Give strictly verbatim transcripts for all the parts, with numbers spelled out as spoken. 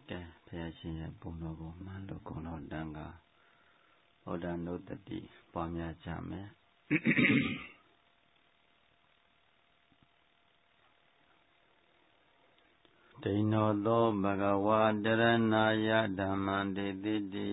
ကဲဘုရားရှင်ရဲ့ပုံတော်ကိုမှန်လို့ကုံတော်တန်ခါဩဒါနုတ္တိပွားများကြမယ်ဒိနောသောဘဂဝါတရဏာယဓမ္မံတေတိတိ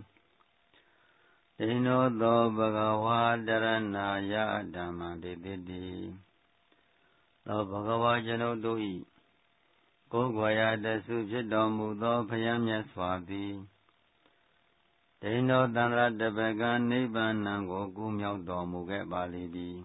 ဒိနောသောဘဂဝါတရဏာယဓမ္မံတေတိတိသောဘဂဝါကျွန်ုပ်တို့၏ကိုယ်ွယ်ရာတဆုဖြစ်တော်မူသောဘုရားမြတ်စွာသည်ဒိနောသန္တရတပကံနိဗ္ဗာန်ကိုကူးမြောက်တော်မူခဲ့ပါလိမ့်သည်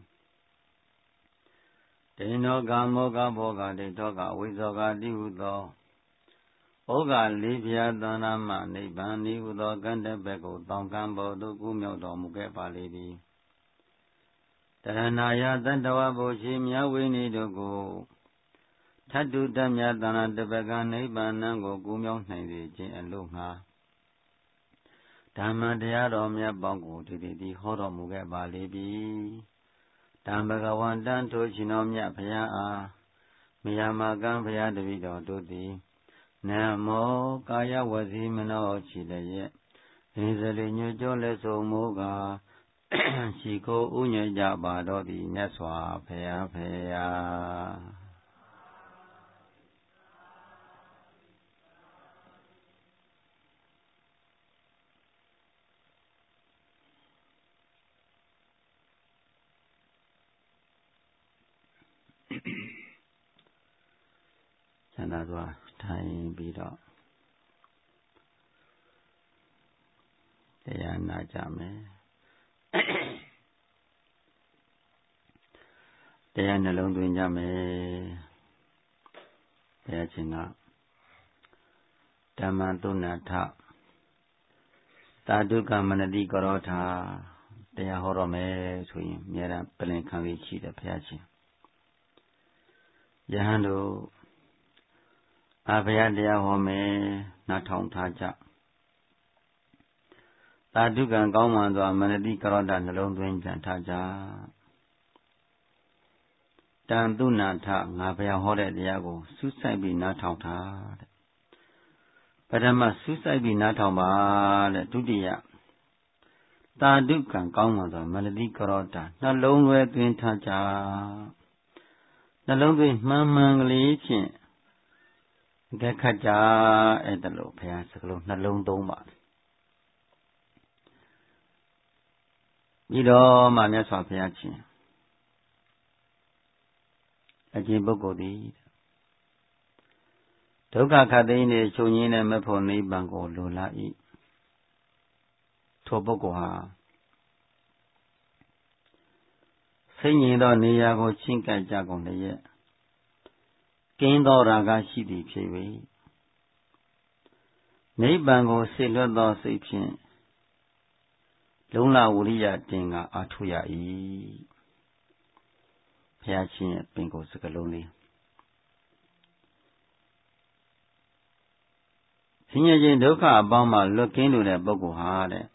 ဒိနောကာမောကဘောဂဒိဋ္ဌောကအဝိဇ္ဇောကတိဟုသောဩဃလေးပြာသန္တာမနိဗ္ဗာန်ဤဟုသောကံတပက်ကိုတောင်ကံပေါ်သို့ကူးမြောက်တော်မူခဲ့ပါလိမ့်သည်တရဏာယတတ္တဝဘုရှိမြဝိနည်းတို့ကိုထတ်တုတမြတ်သန္တာတပကံနိဗ္ဗာန်ကိုကူးမြောက်နိုင်စေခြင်းအလို့ငှာဓမ္မတရားတော်မြတ်ပေါင်းကိုဒီဒီဟောတော်မူခဲ့ပါလိမ့်ပြီတံဘဂဝန္တံထိုရှင်တော်မြတ်ဘုရားအားမယမကံဘုရားတပည့်တော်တို့သည်နမောကာယဝစီမနောချီလည်းရဲ့အင်းစလိညွတ်ကြောလက်ဆုံးမိုးကရှိခိုးဥညွတ်ကြပါတော်သည်မြတ်စွာဘုရားဖေယာချမ်းသာစွာထိုင်ပြီးတော့တရားနာကြမယ်တရားနှလုံးသွင်းကြမယ်ဘုရားရှင်ကဓမ္မသုဏထသာဓုကမနတိကရောထာတရားဟောတော်မယ်ဆိုရင်အများအားပြင်ခံပြီးရှိတယ်ဘုရားရှင်ယဟန်တို့အဘယတရားဟောမယ်နားထောင်ထားကြသာဓုကံကောင်းမှန်စွာမနတိကရောတာနှလုံးသွင်းကြထားကြတန်သုဏထငါဘုရားဟောတဲ့တရားကိုစူးစိုက်ပြီးနားထောင်ထားတဲ့ပထမစူးစိုက်ပြီးနားထောင်ပါတဲ့ဒုတိယသာဓုကံကောင်းမှန်စွာမနတိကရောတာနှလုံးသွင်းသွင်းထားကြနှလုံးသွင်းမှန်မှန်ကလေးဖြင့်ကဲခတ်ကြအဲ့ဒါလို့ဘုရားစကလုံးနှလုံးသုံးပါပြီးတော့မှမြတ်စွာဘုရားရှင်အကျဉ်ပုဂ္ဂိုလ်သည်ဒုက္ခခတ်သိမ်းနေချုပ်ငြင်းတဲ့မဖို့နိဗ္ဗာန်ကိုလိုလား၏ထိုပုဂ္ဂိုလ်ဟာစိတ်ငြိမ်သောနေရာကိုချင့်ကပ်ကြကုန်လျက်ကင်းသောရာဂရှိသည်ဖြစ်၍နိဗ္ဗာန်ကိုဆေလွတ်သောစိတ်ဖြင့်လုံလဝရိယတင်ကအာထုရ၏ဘုရားရှင်ရဲ့ပင်ကိုယ်စကားလုံးလေးဆင်းရဲခြင်းဒုက္ခအပေါင်းမှလွတ်ကင်းလိုတဲ့ပုဂ္ဂိုလ်ဟာတဲ့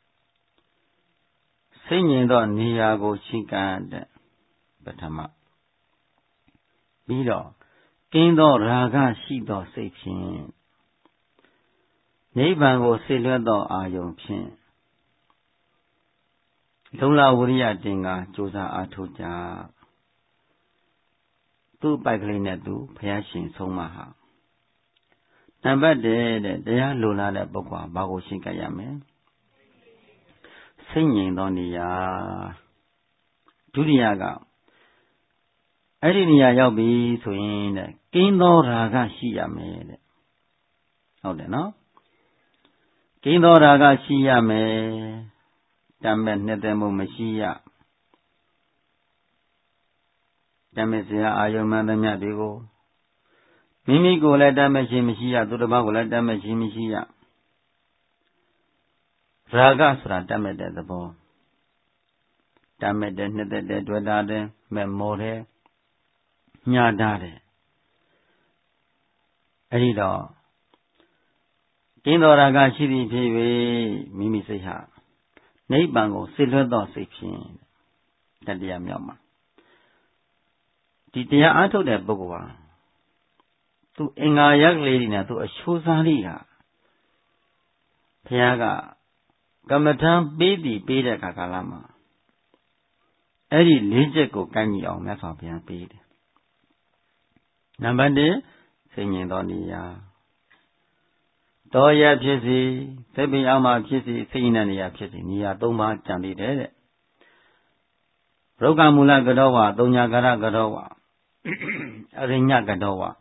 စိတ်ငြိမ်သောနေရာကိုရှိကံတဲ့ပထမပြီးတော့ကင်းသောရာဂရှိသောစိတ်ဖြင့်နိဗ္ဗာန်ကိုဆေလွတ်သောအာယုံဖြင့်လုံလဝရိယတင်ကကြိုးစားအားထုတ်ကြသူ့ပိုက်ကလေးနဲ့သူဘုရားရှင်ဆုံးမဟာနံပါတ်တဲ့တရားလိုလားတဲ့ပုဂ္ဂိုလ်ဘာကိုရှင်းကြရမလဲစိတ်ငြိမ်သောနေရာဒုတိယကအဲ့ဒီနေရာရောက်ပြီဆိုရင်တဲ့ကင်းသောရာဂရှိရမယ်တဲ့ဟုတ်တယ်နော်ကင်းသောရာဂရှိရမယ်တမ်းမဲ့နှစ်သက်မှုမရှိရတမ်းမဲ့စရာအာယုံမှန်သမျှတွေကိုမိမိကိုယ်လည်းတမ်းမဲ့ခြင်းမရှိရသူတစ်ပါးကိုလည်းတမ်းမဲ့ခြင်းမရှိရရာဂဆိုတာတမ်းမဲ့တဲ့သဘောတမ်းမဲ့တဲ့နှစ်သက်တဲ့တွေ့တာတဲ့မဲ့မော်တဲ့ညှာတာတဲ့အဲ့ဒီတော့ကင်းတော်ရာဂရှိသည်ဖြစ်၍မိမိစိတ်ဟာနိဗ္ဗာန်ကိုဆေလွတ်သောစိတ်ဖြင့်တတရားမြောက်မှာဒီတရားအားထုတ်တဲ့ပုဂ္ဂိုလ်ဟာသူအင်္ဂါရပ်လေးတွေနဲ့သူအချိုးစားလိတာဘုရားကကမ္မထံပေးတည်ပေးတဲ့အခါကာလမှာအဲ့ဒီလေးချက်ကိုကိုင်းကြည့်အောင်မြတ်စွာဘုရားပေးတယ်နံပါတ်တစ်ဆင်ញင်သောနေရာတော်ရဖြစ်စီသစ်ပင်အောင်မှဖြစ်စီဆင်ញင်တဲ့နေရာဖြစ်စီနေရာသုံးပါးကြံပြီးတယ်တဲ့ရုက္ကမူလကတောဝသုံးညာကာရကတောဝအရိညကတောဝဒါ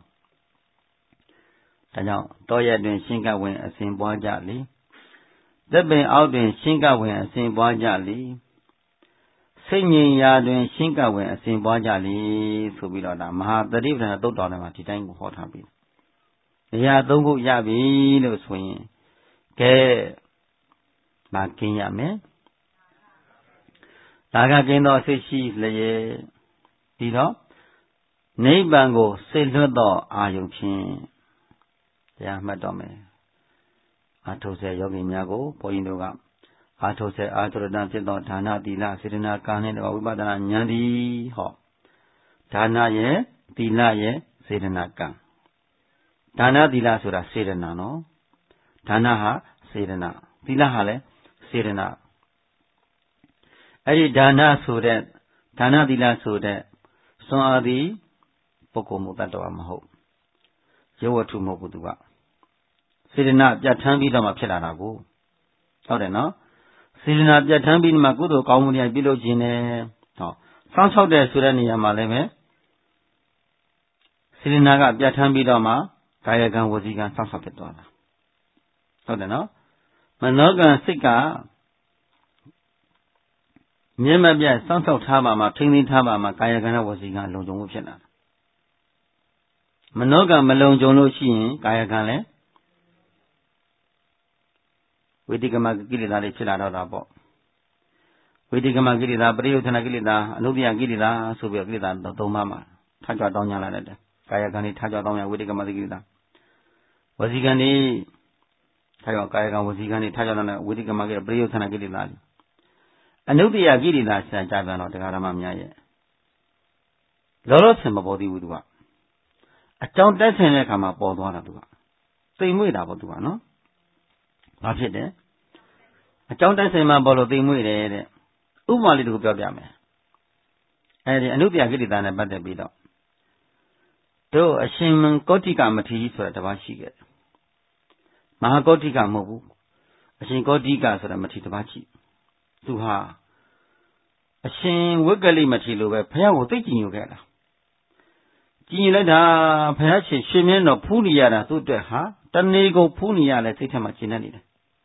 ကြောင့်တော်ရတွင်ရှင်းကပ်ဝင်အစဉ်ပွားကြလေသစ်ပင်အောက်တွင်ရှင်းကပ်ဝင်အစဉ်ပွားကြလေစိတ်ငြိမ်ရာတွင်ရှင်းကပ်ဝင်အစဉ်ပွားကြလေဆိုပြီးတော့ဒါမဟာတတိပဌာန်သုတ်တော်ထဲမှာဒီတိုင်းကိုဟောထားပြီးနေရာသုံးခုရပြီလို့ဆိုရင်ကဲမကင်းရမယ်ဒါကကင်းသောစိတ်ရှိလျက်ဒီတော့နိဗ္ဗာန်ကိုစိတ်လွတ်သောအာယုံဖြင့်တရားမှတ်တော်မယ်အာထုဆဲယောဂီများကိုဘုန်းကြီးတို့ကအာထုဆဲအာထုရတံဖြစ်သောဒါနသီလစေတနာကာနဲ့ဝိပဿနာဉာဏ်သည်ဟောဒါနရဲ့သီလရဲ့စေတနာကံဒါနသီလဆိုတာစေတနာနော်ဒါနဟာစေတနာသီလဟာလည်းစေတနာအဲ့ဒီဒါနဆိုတဲ့ဒါနသီလဆိုတဲ့စွမ်းအားသည်ပုဂ္ဂိုလ်မူတတ်တော်မဟုတ်ရုပ်ဝတ္ထုမဟုတ်ဘူးသူကစေတနာပြဋ္ဌာန်းပြီးတော့မှဖြစ်လာတာကိုဟုတ်တယ်နော်စေတနာပြဋ္ဌာန်းပြီးမှကုသိုလ်ကောင်းမှုတွေပြုလုပ်ခြင်းနဲ့ဟောစောင့်ရှောက်တဲ့ဆိုတဲ့နေရာမှာလည်းပဲစေတနာကပြဋ္ဌာန်းပြီးတော့မှကာယကံဝစီကံစောင့်ရှောက်ဖြစ်သွားတာဟုတ်တယ်နော်မနောကံစိတ်ကမြဲမပြတ်စောင့်ရှောက်ထားပါမှထိန်းသိမ်းထားပါမှကာယကံနဲ့ဝစီကံလုံခြုံမှုဖြစ်လာတာမနောကံမလုံခြုံလို့ရှိရင်ကာယကံလည်းဝိတိကမကိလေသာတွေဖြစ်လာတော့တာပေါ့ဝိတိကမကိလေသာပရိယုထနာကိလေသာအနုတ္တိယကိလေသာဆိုပြီးကိလေသာသုံးပါးမှာထားကြတောင်းကြလာတဲ့ကာယကံတွေထားကြတောင်းရဝိတိကမကိလေသာဝစီကံတွေထားကြကာယကံဝစီကံတွေထားကြတဲ့ဝိတိကမကိလေသာပရိယုထနာကိလေသာအနုတ္တိယကိလေသာဆံကြပြန်တော့တရားဓမ္မများရဲ့လောလောဆယ်မပေါ်သေးဘူးသူကအကြောင်းတက်ဆင်တဲ့အခါမှာပေါ်သွားတာသူကသိမ်မွေ့တာပေါ့သူကနော်ဘာဖြစ်တယ်အကြောင်းတက်ဆင်မှာပေါ်လို့သိမ်မွေ့တယ်တဲ့ဥပမာလေးတခုပြောပြမယ်အဲဒီအနုတ္တိယကိလေသာနဲ့ပတ်သက်ပြီးတော့တို့အရှင်ကောဋိကမထေရဆိုတာတပါးရှိခဲ့တယ်မဟာကောဋိကမဟုတ်ဘူးအရှင်ကောဋိကဆိုတာမထေရတပါးရှိသူဟာအရှင်ဝိကလိမထေရလိုပဲဘုရားကိုသိကြည်ညိုခဲ့တာကြည်ညိုလိုက်တာဘုရားရှင်ရှင်မြတ်တော်ဖူးနေရတာသူ့အတွက်ဟာတဏှေကိုဖူးနေရလဲစိတ်ထဲမှာရှင်းနေတယ်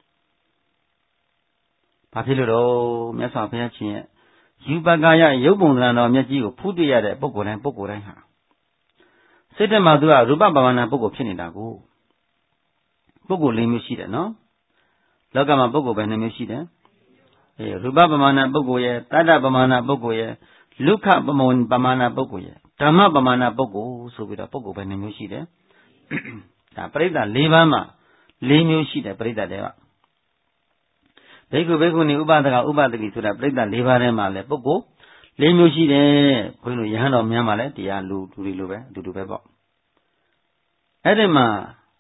ဘာဖြစ်လို့တော့မြတ်စွာဘုရားရှင်ရဲ့ယူပကာယရုပ်ပုံသဏ္ဍာန်တော်မျက်ကြီးကိုဖူးတွေ့ရတဲ့ပုဂ္ဂိုလ်တိုင်းပုဂ္ဂိုလ်တိုင်းဟာစိတ်ထဲမှာသူကရူပပဝနာပုဂ္ဂိုလ်ဖြစ်နေတာကိုပုဂ္ဂိုလ်လေးမျိုးရှိတယ်နော်လောကမှာပုဂ္ဂိုလ်ပဲနှစ်မျိုးရှိတယ်အဲရူပပမာဏပုဂ္ဂိုလ်ရဲ့တတ္တပမာဏပုဂ္ဂိုလ်ရဲ့လုခပမုံပမာဏပုဂ္ဂိုလ်ရဲ့ဓမ္မပမာဏပုဂ္ဂိုလ်ဆိုပြီးတော့ပုဂ္ဂိုလ်ပဲနှစ်မျိုးရှိတယ်ဒါပရိသတ်၄ပါးမှာ၄မျိုးရှိတယ်ပရိသတ်တွေကဘိက္ခုဘိက္ခုနီဥပဒကဥပဒတိဆိုတာပရိသတ်၄ပါးထဲမှာလည်းပုဂ္ဂိုလ်၄မျိုးရှိတယ်ဘုန်းကြီးတို့ယဟန်တော်များမှာလည်းတရားလူလူတွေလိုပဲအတူတူပဲပေါ့အဲ့ဒီမှာ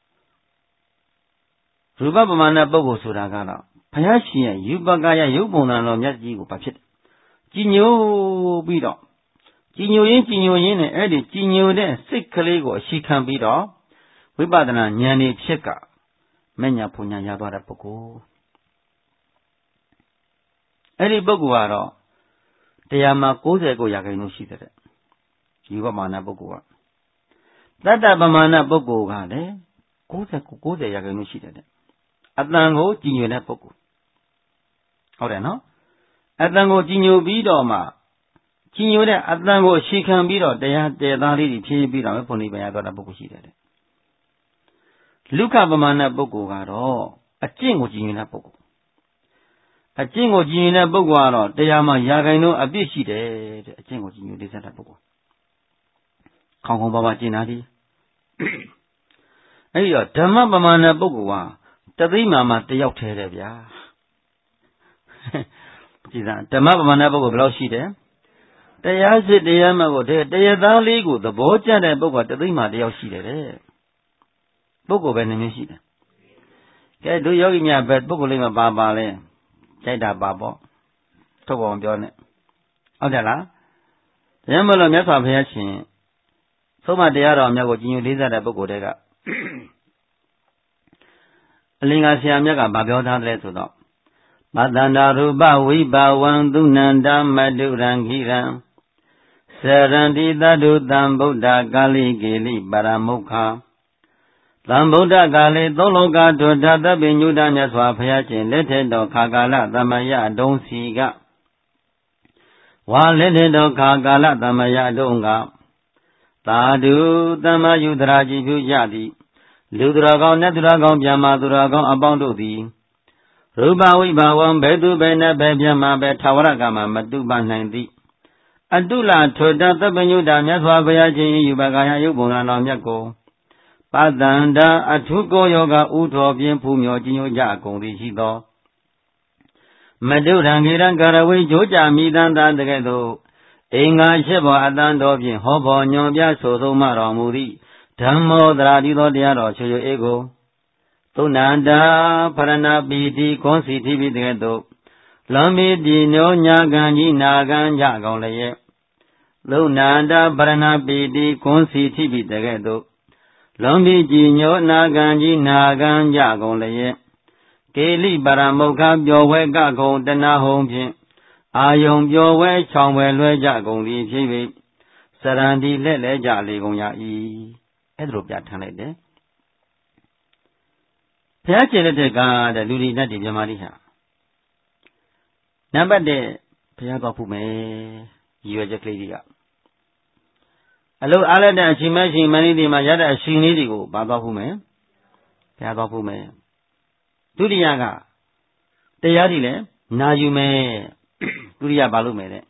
ရူပပမာဏပုဂ္ဂိုလ်ဆိုတာကတော့ဘုရားရှင်ရဲ့ယူပကာယရုပ်ပုံသဏ္ဍာန်တော်မျက်ကြီးကိုဘာဖြစ်တယ်ကြည်ညိုပြီးတော့ကြည်ညိုရင်းကြည်ညိုရင်းနဲ့အဲ့ဒီကြည်ညိုတဲ့စိတ်ကလေးကိုအရှိခံပြီးတော့ဝိပဿနာဉာဏ်ဤဖြစ်ကမဉ္ဇဏ်ပူညာရသွားတဲ့ပုဂ္ဂိုလ်အဲ့ဒီပုဂ္ဂိုလ်ကတော့တရားမှာ၉၀ကိုရာခိုင်နှုန်းရှိတဲ့ယူပမာဏပုဂ္ဂိုလ်ကတတ္တပမာဏပုဂ္ဂိုလ်ကလည်း၉၀ကို၉၀ရာခိုင်နှုန်းရှိတဲ့အတန်ကိုကြည်ညိုတဲ့ပုဂ္ဂိုလ်ဟုတ်တယ်နော်အတန်ကိုကြည်ညိုပြီးတော့မှကြည်ညိုတဲ့အတန်ကိုအရှိခံပြီးတော့တရားတည်သားလေးဖြည်းပြီးတော့ဘုန်းကြီးပြန်ရသွားတဲ့ပုဂ္ဂိုလ်ရှိတယ်လုခပမာဏပုဂ္ဂိုလ်ကတော့အကျင့်ကိုကြည်ညိုတဲ့ပုဂ္ဂိုလ်အကျင့်ကိုကြည်ညိုတဲ့ပုဂ္ဂိုလ်ကတော့တရားမှာရာခိုင်နှုန်းအပြည့်ရှိတယ်တဲ့အကျင့်ကိုကြည်ညိုတဲ့ပုဂ္ဂိုလ်ခေါင်းခေါင်းပါပါကျင့်တာဒီအဲ့ဒီတော့ဓမ္မပမာဏပုဂ္ဂိုလ်ဟာတသိမှမှတယောက်ထဲတယ်ဗျာကြည်စားဓမ္မပမာဏပုဂ္ဂိုလ်ဘယ်လောက်ရှိတယ်တရားစစ်တရားမှတ်ကိုတရားသားလေးကိုသဘောကျတဲ့ပုဂ္ဂိုလ်တသိမှတယောက်ရှိတယ်တဲ့ပုဂ္ဂိုလ်ပဲနှမျိုးရှိတယ်ကဲတို့ယောဂီများပဲပုဂ္ဂိုလ်လေးမှာပါပါလဲကြိုက်တာပါပေါ့ထုတ်ပေါ်ပြောနဲ့ဟုတ်တယ်လားဒါမှမဟုတ်မြတ်စွာဘုရားရှင်သုံးမတရားတော်များကိုကြီးညိုလေးစားတဲ့ပုဂ္ဂိုလ်တွေကအလင်္ကာဆရာမြတ်ကဗာပြောထားတယ်ဆိုတော့မတန္တာရူပဝိပါဝံသူနန္တမတုရံခိရံစရန္တိတတုတံဗုဒ္ဓကာလိကေလိပရမုခာသံဗုဒ္ဓကာလေသုံးလောကဒုဒသဗ္ဗညုတမြတ်စွာဘုရားရှင်လက်ထက်တော်ခါကာလသမယတုံးစီကဝါလက်ထက်တော်ခါကာလသမယတုံးကသာဓုသမ္မာယုဒရာကြည်ပြုကြသည်လူသူတော်ကောင်းနတ်သူတော်ကောင်းဗျာမာသူတော်ကောင်းအပေါင်းတို့သည်ရူပဝိဘာဝံဘယ်သူဘယ်နဲ့ဘယ်ဗျာမာပဲထာဝရကမှာမတုပနိုင်သည်အတုလထောတသဗ္ဗညုတမြတ်စွာဘုရားရှင်ယူပကာယယုတ်ပုံတော်မြတ်ကိုပတန္တာအထုကိုယောဂဥထောပြင်းဖူးမြော်ကြီးညိုကြကုန်သည်ရှိသောမတုရံခေရံကာရဝိဂျိုးကြမိတန်သာတကဲ့သို့အင်္ဂါရှိဘောအတန်တော်ဖြင့်ဟောဘောညွန်ပြဆိုသုံးမတော်မူသည့်ဓမ္မောတရာတိသောတရားတော်ချွေချွေအေကိုသုဏန္တာဖရဏပိတိခွန်စီတိပိတကဲ့သို့လွန်ပြီးဒီညောညာကံကြီးနာကံကြကုန်လျက်သုဏန္တာဖရဏပိတိခွန်စီတိပိတကဲ့သို့လွန်ပြီးကြည်ညိုနာကံကြီးနာကံကြကုန်လျက်ကေလိပရမုခပျော်ဝဲကကုံတဏဟုံဖြင့်အာယုံပျော်ဝဲချောင်ဝဲလွှဲကြကုန်သည်ဖြစ်၍စရန္တိလက်လဲကြလေကုန်ရ၏အဲ့ဒါလိုပြဋ္ဌာန်းလိုက်တယ်ဘုရားရှင်လက်ထက်ကတဲ့လူဒီနတ်ဒီမြမတိဟာနံပါတ်တစ်ဘုရားတော်ဖူးမယ်ရည်ရွယ်ချက်ကလေးတွေကအလုံးအားလက်တဲ့အချိန်မရှိမဏိတိမှာရတဲ့အချိန်လေးတွေကိုပါသွားဖူးမယ်ဘုရားတော်ဖူးမယ်ဒုတိယကတရားတွေလည်းနာယူမယ်ဒုတိယဘာလို့မယ်တဲ့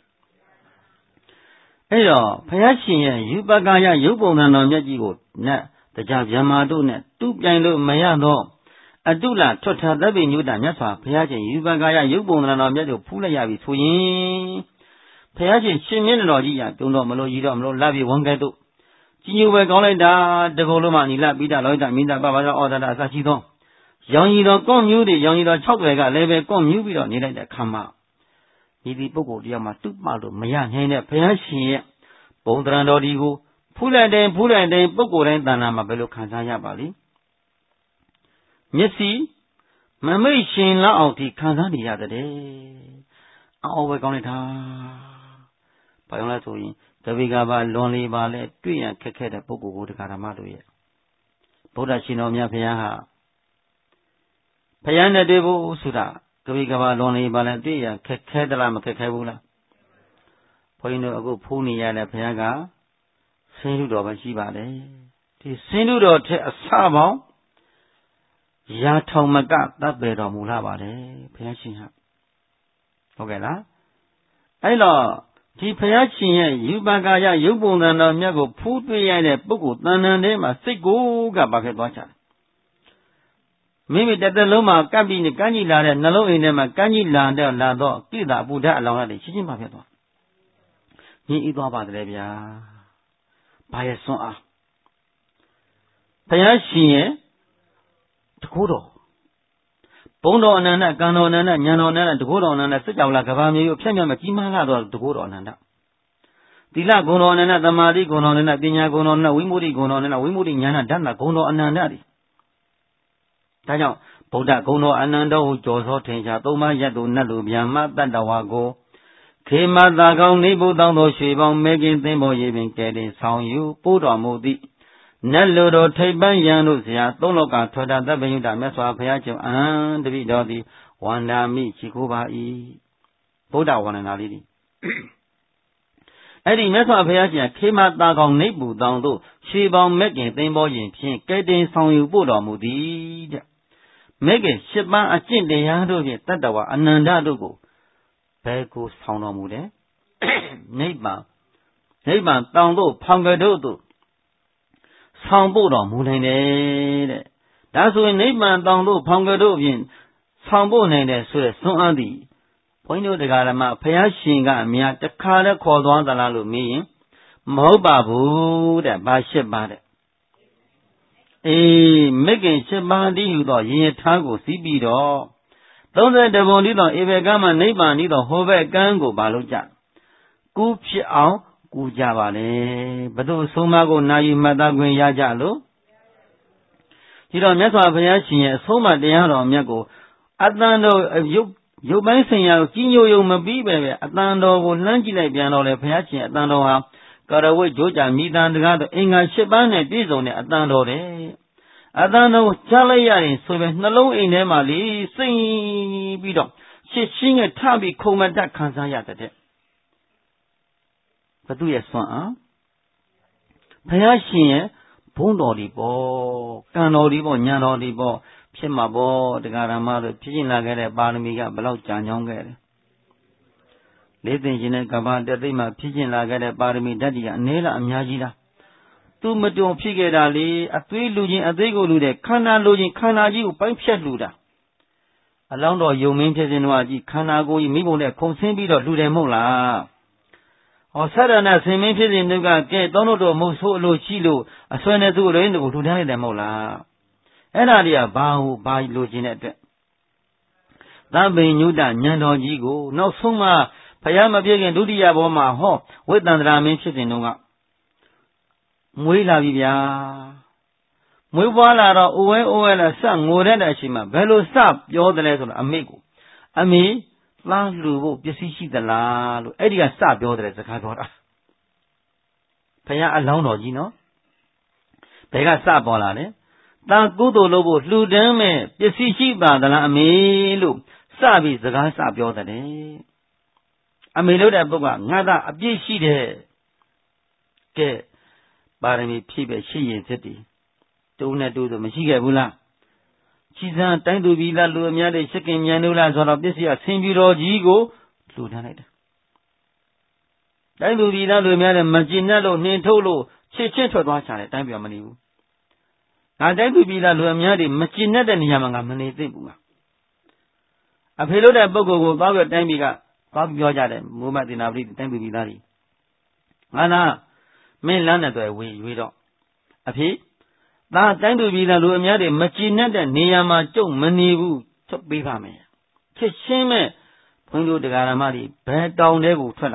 အဲ့တော့ဘုရားရှင်ရဲ့ယူပကာယရုပ်ပုံသဏ္ဍာန်မြတ်ကြီးကိုနတ်တရားဗျမတို့နဲ့တူပြိုင်လို့မရတော့အတုလထွတ်ထသဗ္ဗညုတမြတ်စွာဘုရားရှင်ယူပကာယရုပ်ပုံသဏ္ဍာန်မြတ်ကိုဖူးလိုက်ရပြီဆိုရင်ဘုရားရှင်ရှင်မင်းတော်ကြီးရတုံတော့မလို့ကြီးတော့မလို့လာပြီဝန်ကဲ့သို့ကြီးညိုပဲကောင်းလိုက်တာတကုံလုံးမှနီလပိဒလောဟိတမိန္ဒပပသောဩဒတာအစရှိသောရောင်ကြီးတော်ကွန်မြူးတွေရောင်ကြီးတော်၆ွယ်ကလည်းပဲကွန်မြူးပြီးတော့နေလိုက်တဲ့ခါမှာဒီဒီပုဂ္ဂိုလ်တရားမှာတုမှလို့မရနိုင်တဲ့ဘုရားရှင်ရဲ့ဘုံတရံတော်ဒီကိုဖူးလိုက်တယ်ဖူးလိုက်တယ်ပုဂ္ဂိုလ်တိုင်းတဏ္ဍာမှာဘယ်လိုခံစားရပါလိမ့်မျက်စိမမိတ်ရှင်လောက်အောင်ဒီခံစားနေရတဲ့အော်ပဲကောင်းလိုက်တာဘာကြောင့်လဲဆိုရင်တပိကဘာလွန်လေးပါလဲတွေ့ရခက်ခဲတဲ့ပုဂ္ဂိုလ်ကိုတရားဓမ္မတို့ရဲ့ဗုဒ္ဓရှင်တော်မြတ်ဘုရားဟာဘုရားနဲ့တွေ့ဖို့ဆိုတာတပိကဘာလွန်လေးပါလဲတွေ့ရခက်ခဲသလားမခက်ခဲဘူးလားဘုန်းကြီးတို့အခုဖူးနေရတဲ့ဘုရားကဆင်းရဲတော်ပဲရှိပါတယ်ဒီဆင်းရဲတော်ထက်အစပေါင်းရာထောင်မကတပ်ပေတော်မူလာပါတယ်ဘုရားရှင်ဟာဟုတ်ကဲ့လားအဲ့တော့ဒီဘုရားရှင်ရဲ့ယူပကာယရုပ်ပုံသဏ္ဍာန်မြတ်ကိုဖူးတွေ့ရတဲ့ပုဂ္ဂိုလ်တဏ္ဍာန်ထဲမှာစိတ်ကိုကဘာဖြစ်သွားချတယ်မိမိတစ်သက်လုံးမှာကပ်ပြီးကန်းကြီးလာတဲ့နှလုံးအိမ်ထဲမှာကန်းကြီးလာတဲ့လာတော့ကိတာဘုဒ္ဓအလောင်းရတယ်ရှင်းရှင်းပါဖြစ်သွားညီဤသွားပါတယ်ဗျာဘာရဲ့စွန့်အားဘုရားရှင်ရဲ့တကူတော်ဘုံတော်အနန္တကံတော်အနန္တဉာဏ်တော်အနန္တတကူတော်အနန္တစัจ java လာကဘာမျိုးကိုဖြတ်မြတ်မကြီးမားလာတော့တကူတော်အနန္တသီလဂုဏ်တော်အနန္တသမာဓိဂုဏ်တော်အနန္တပညာဂုဏ်တော်အနန္တဝိမု ക്തി ဂုဏ်တော်အနန္တဝိမု ക്തി ဉာဏဓမ္မဂုဏ်တော်အနန္တဒီဒါကြောင့်ဗုဒ္ဓဂုဏ်တော်အနန္တဟုကြော်စောထင်ရှားသုံးပါးရတ်သူနတ်လူဗျာမတတ္တဝါကိုခေမသာကောင်းနေဖို့တောင်းသောရွှေပေါင်းမဲကင်းသိမ့်ပေါ်ရေးပင်ကဲတင်ဆောင်ယူပို့တော်မူသည့်နတ်လူတော်ထိပ်ပန်းရန်တို့ဆရာသုံးလောကထွတ်တာသဗ္ဗညုတမြတ်စွာဘုရားကျော်အံတပိတော်သည်ဝန္ဒာမိချီကိုပါ၏ဗုဒ္ဓဝန္ဒနာလေးဒီအဲ့ဒီမြတ်စွာဘုရားရှင်ခေမသာကောင်းနေပူတောင်းတို့ရွှေပေါင်းမဲကင်သိမ့်ပေါ်ရင်ဖြင့်ကဲတင်ဆောင်ယူပို့တော်မူသည်တဲ့မဲကင်ရှစ်ပန်းအကျင့်တရားတို့ဖြင့်တတ္တဝအနန္တတို့ကိုဘယ်ကိုဆောင်တော်မူတယ်နိဗ္ဗာန်နိဗ္ဗာန်တောင်တို့ဖောင်ကတို့တို့ဆောင်ပို့တော်မူနိုင်တယ်တဲ့ဒါဆိုရင်နိဗ္ဗာန်တောင်တို့ဖောင်ကတို့ဖြင့်ဆောင်ပို့နိုင်တယ်ဆိုတဲ့သွန်အားသည်ဘုန်းကြီးတို့တရားဓမ္မဘုရားရှင်ကအများတခါတည်းခေါ်သွားသလားလို့မေးရင်မဟုတ်ပါဘူးတဲ့ဘာရှစ်ပါတဲ့အေးမိခင်ရှစ်ပါးတည်းဟူသောယင်ထားကိုစီးပြီးတော့သုံးဆယ်တပုံတည်းသောဧဘကမှနိဗ္ဗာန်တည်းသောဟောဘက်ကန်းကိုဘာလို့ကြကူးဖြစ်အောင်ကူးကြပါလေဘသူအဆုံးအမကိုနာယူမှတ်သားခွင့်ရကြလို့ဒီတော့မြတ်စွာဘုရားရှင်ရဲ့အဆုံးအမတရားတော်မြတ်ကိုအတန်တော်ရုပ်ရုပ်ပိုင်းဆိုင်ရာကိုကြီးညိုယုံမပြီးပဲပဲအတန်တော်ကိုလှမ်းကြည့်လိုက်ပြန်တော့လေဘုရားရှင်အတန်တော်ဟာကာရဝိတ်ကြိုးကြမိတန်တကားတော့အင်္ဂါ၈ပါးနဲ့ပြည့်စုံတဲ့အတန်တော်တဲ့အတန်တော်ကိုကြားလိုက်ရရင်ဆိုပဲနှလုံးအိမ်ထဲမှာလေစိတ်ပြီးတော့ရှစ်ရှင်းနဲ့ထပြီးခုံမတက်ခံစားရတဲ့ဘသူရဲ့စွမ်းအားဘုရားရှင်ရဲ့ဘုန်းတော်ဒီပေါ့ကံတော်ဒီပေါ့ညာတော်ဒီပေါ့ဖြစ်မှာပေါ့တရားဓမ္မတို့ဖြစ်ရှင်လာခဲ့တဲ့ပါရမီကဘယ်လောက်ကြာညောင်းခဲ့တယ်လေးသိင်ရှင်တဲ့ကမ္ဘာတက်သိမ့်မှာဖြစ်ရှင်လာခဲ့တဲ့ပါရမီဓာတ်တွေကအနည်းလားအများကြီးလားသူမတုံဖြစ်ခဲ့တာလေအသွေးလူချင်းအသေးကိုလူတဲ့ခန္ဓာလူချင်းခန္ဓာကြီးကိုပိုင်းဖြတ်လူတာအလောင်းတော်ယုံမင်းဖြစ်စဉ်တော့အကြည့်ခန္ဓာကိုယ်ကြီးမိဘုံနဲ့ခုံဆင်းပြီးတော့လူတယ်မဟုတ်လားဟောဆရဏဆင်မင်းဖြစ်စဉ်တို့ကကဲတောင်းတို့မဟုတ်ဆိုးအလိုရှိလို့အဆွဲနဲ့သူ့အလိုရင်းတို့လူတန်းလိုက်တယ်မဟုတ်လားအဲ့ဒါတွေကဘာဟုဘာလိုချင်တဲ့အတွက်သဗ္ဗညုတဉာဏ်တော်ကြီးကိုနောက်ဆုံးမှဘုရားမပြည့်ခင်ဒုတိယဘောမှာဟောဝိတ္တန္တရာမင်းဖြစ်စဉ်တို့ကမွေးလာပြီဗျာမွေးပွားလာတော့အိုဝဲအိုဝဲလာစငိုတဲ့အချိန်မှာဘယ်လိုစပြောတယ်လဲဆိုတော့အမေကိုအမေသားလူဖို့ပစ္စည်းရှိသလားလို့အဲ့ဒီကစပြောတယ်စကားပြောတာဘုရားအလောင်းတော်ကြီးနော်ဘယ်ကစပေါ်လာလဲတာကုသိုလ်လုပ်ဖို့လှူဒန်းမဲ့ပစ္စည်းရှိပါသလားအမေလို့စပြီးစကားစပြောတယ်အမေလို့တဲ့ပုဂ္ဂိုလ်ငါသားအပြည့်ရှိတယ်ကဲပါရမီဖြည့်ပဲရှိရင်စစ်တည်တူနဲ့တူဆိုမရှိခဲ့ဘူးလားချီစံတိုင်းသူပြည်သားလူအများတွေရှစ်ကင်မြန်လို့လားဆိုတော့ပစ္စည်းကဆင်ပြတော်ကြီးကိုလှူဒန်းလိုက်တယ်တိုင်းသူပြည်သားလူအများတွေမကျင်နဲ့လို့နှင်ထုတ်လို့ချစ်ချင်းထွက်သွားချတယ်တိုင်းပြည်မနေဘူးငါတိုင်းသူပြည်သားလူအများတွေမကျင်တဲ့နေရာမှာငါမနေသိဘူးငါအဖေလို့တဲ့ပုဂ္ဂိုလ်ကိုသွားပြီးတိုင်းပြည်ကသွားပြောကြတယ်မိုးမတင်နာပတိတိုင်းသူပြည်သားတွေငါနာမင်းလမ်းနဲ့တွေ့ဝေရွေးတော့အဖေသားတိုင်းသူပြည်သားလူအများတွေမကြည်နဲ့တဲ့နေရာမှာကျုပ်မနေဘူးထုတ်ပေးပါမယ်ဖြစ်ရှင်းမဲ့ဘုန်းကြီးတရားဓမ္မတွေဘယ်တောင်တဲကိုထွက်လာ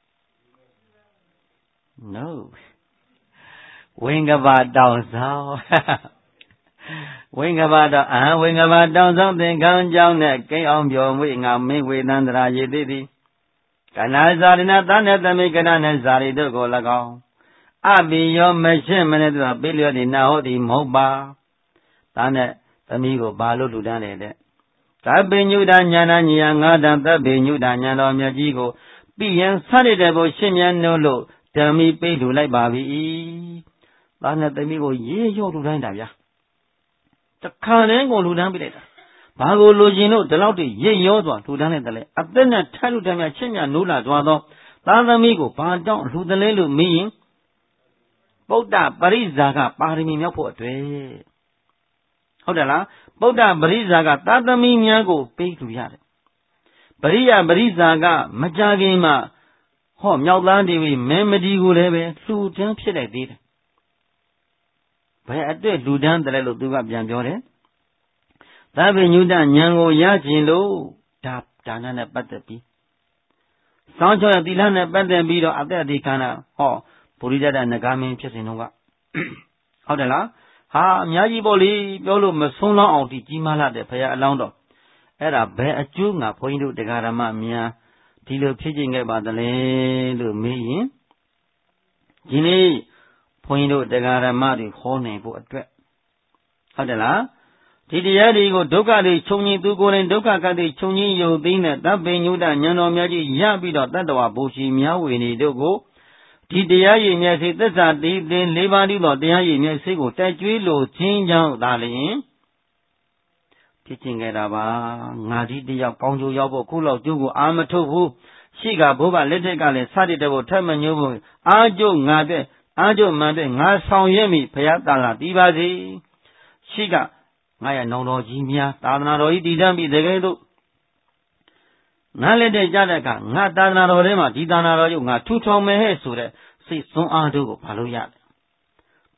no ဝင်္ကဘာတောင်ဆောင်ဝင်္ကဘာတောင်အာဝင်္ကဘာတောင်ဆောင်သင်္ကန်းကြောင်းနဲ့ကိန်းအောင်ပြောမွေငါမင်းဝေသန္တရာရည်သည်သည်ကနာဇာရဏသနဲ့သမိကနာနဲ့ဇာရီတို့ကို၎င်းအဘိယောမရှင်းမနဲ့သူကပေးလျော်ဒီနာဟုတ်ဒီမဟုတ်ပါဒါနဲ့သမီးကိုဘာလို့လူတန်းလဲတဲ့သဗ္ဗညုတညာနာညာငါးတံသဗ္ဗညုတညာတော်မြတ်ကြီးကိုပြီးရင်ဆရတဲ့ဘုရှင်းမြတ်နိုးလို့ဓမ္မီပေးလူလိုက်ပါပြီဒါနဲ့သမီးကိုရေရော့လူတိုင်းတာဗျာတခါတည်းကိုလူတန်းပေးလိုက်တာဘာကိုလူကျင်လို့ဒီလောက်တည်းရေရောစွာလူတန်းလိုက်တယ်လေအသက်နဲ့ထိုက်လူတန်းများရှင်းမြတ်နိုးလာသွားတော့သာသမီးကိုဘာတောင်းလူတလဲလို့မင်းရင်ဗုဒ္ဓပရိဇာကပါရမီမြောက်ဖို့အတွက်ဟုတ်တယ်လားဗုဒ္ဓပရိဇာကသာသမီများကိုပေးလူရတယ်ပရိယပရိဇာကမကြခင်မှာဟောမြောက်သားဒေဝီမင်းမဒီကိုလည်းပဲလှူဒန်းဖြစ်လိုက်သေးတယ်ဘယ်အတွက်လှူဒန်းတယ်လို့သူကပြန်ပြောတယ်သဗ္ဗညုတဉာဏ်ကိုရခြင်းလို့ဒါဒါနနဲ့ပတ်သက်ပြီးစောင်းချောရသီလနဲ့ပတ်သက်ပြီးတော့အသက်အဒီခန္ဓာဟောဗုဒ္ဓတနဂါမင်းဖြစ်စဉ်တော့ကဟုတ်တယ်လားဟာအများကြီးပေါ့လေပြောလို့မဆုံးလောက်အောင်ဒီကြီးမားလာတဲ့ဘုရားအလောင်းတော်အဲ့ဒါဘယ်အကျိုးငါဘုန်းကြီးတို့တရားဓမ္မများဒီလိုဖြစ်ခြင်းခဲ့ပါသလဲလို့မေးရင်ဒီနေ့ဘုန်းကြီးတို့တရားဓမ္မတွေဟောနိုင်ဖို့အတွက်ဟုတ်တယ်လားဒီတရားတွေကိုဒုက္ခတွေခြုံငင်းသူကိုယ်တိုင်ဒုက္ခကတိခြုံငင်းယုံသိတဲ့သဗ္ဗညုတဉာဏ်တော်များကြီးရပြီးတော့တတ္တဝါဘူရှိများဝေနေတို့ကိုဒီတရားရည်မြတ်စေသစ္စာတည်သင်လေးပါးတည်းသောတရားရည်မြတ်စေကိုတိုက်ကျွေးလို့ခြင်းကြောင့်သာလျှင်ဖြစ်ခြင်းခဲ့တာပါငါဒီတယောက်ကောင်းကျိုးရောက်ဖို့ခုလောက်ကျိုးကိုအာမထုတ်ဘူးရှိကဘိုးဘလက်ထက်ကလည်းစတဲ့တဲ့ကိုထပ်မညှိုးဘူးအာကျိုးငါတဲ့အာကျိုးမှန်တဲ့ငါဆောင်ရွက်မိဘုရားတာလာတည်ပါစေရှိကငါရဲ့နောင်တော်ကြီးများသာသနာတော်ကြီးတည်တံ့ပြီးတကယ်လို့ငါလက်တဲ့ကြတဲ့အခါငါသာသနာတော်ထဲမှာဒီသာသနာတော်ကိုငါထူထောင်မယ်ဟဲ့ဆိုတဲ့စိတ်စွမ်းအားတို့ကိုဘာလို့ရလဲ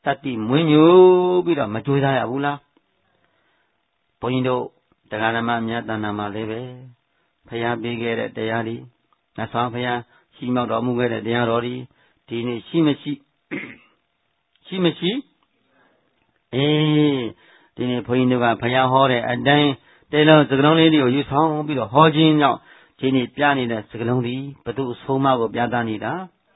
တတိမွေးမျိုးပြီးတော့မကြိုးစားရဘူးလားဘုန်းကြီးတို့တရားဓမ္မမြတ်တဏ္ဍာမှာလည်းပဲဖျားပေးခဲ့တဲ့တရားတွေမြတ်စွာဘုရားရှိမြောက်တော်မူခဲ့တဲ့တရားတော်တွေဒီနေ့ရှိမရှိရှိမရှိအေးဒီနေ့ဘုန်းကြီးတို့ကဘုရားဟောတဲ့အတိုင်းတဲလုံးစကလုံးလေးတွေကိုယူဆောင်ပြီးတော့ဟောခြင်းကြောင့်ဒီနေ့ပြနေတဲ့စကလုံးဒီဘု து အဆုံးမကိုပြသနေတာ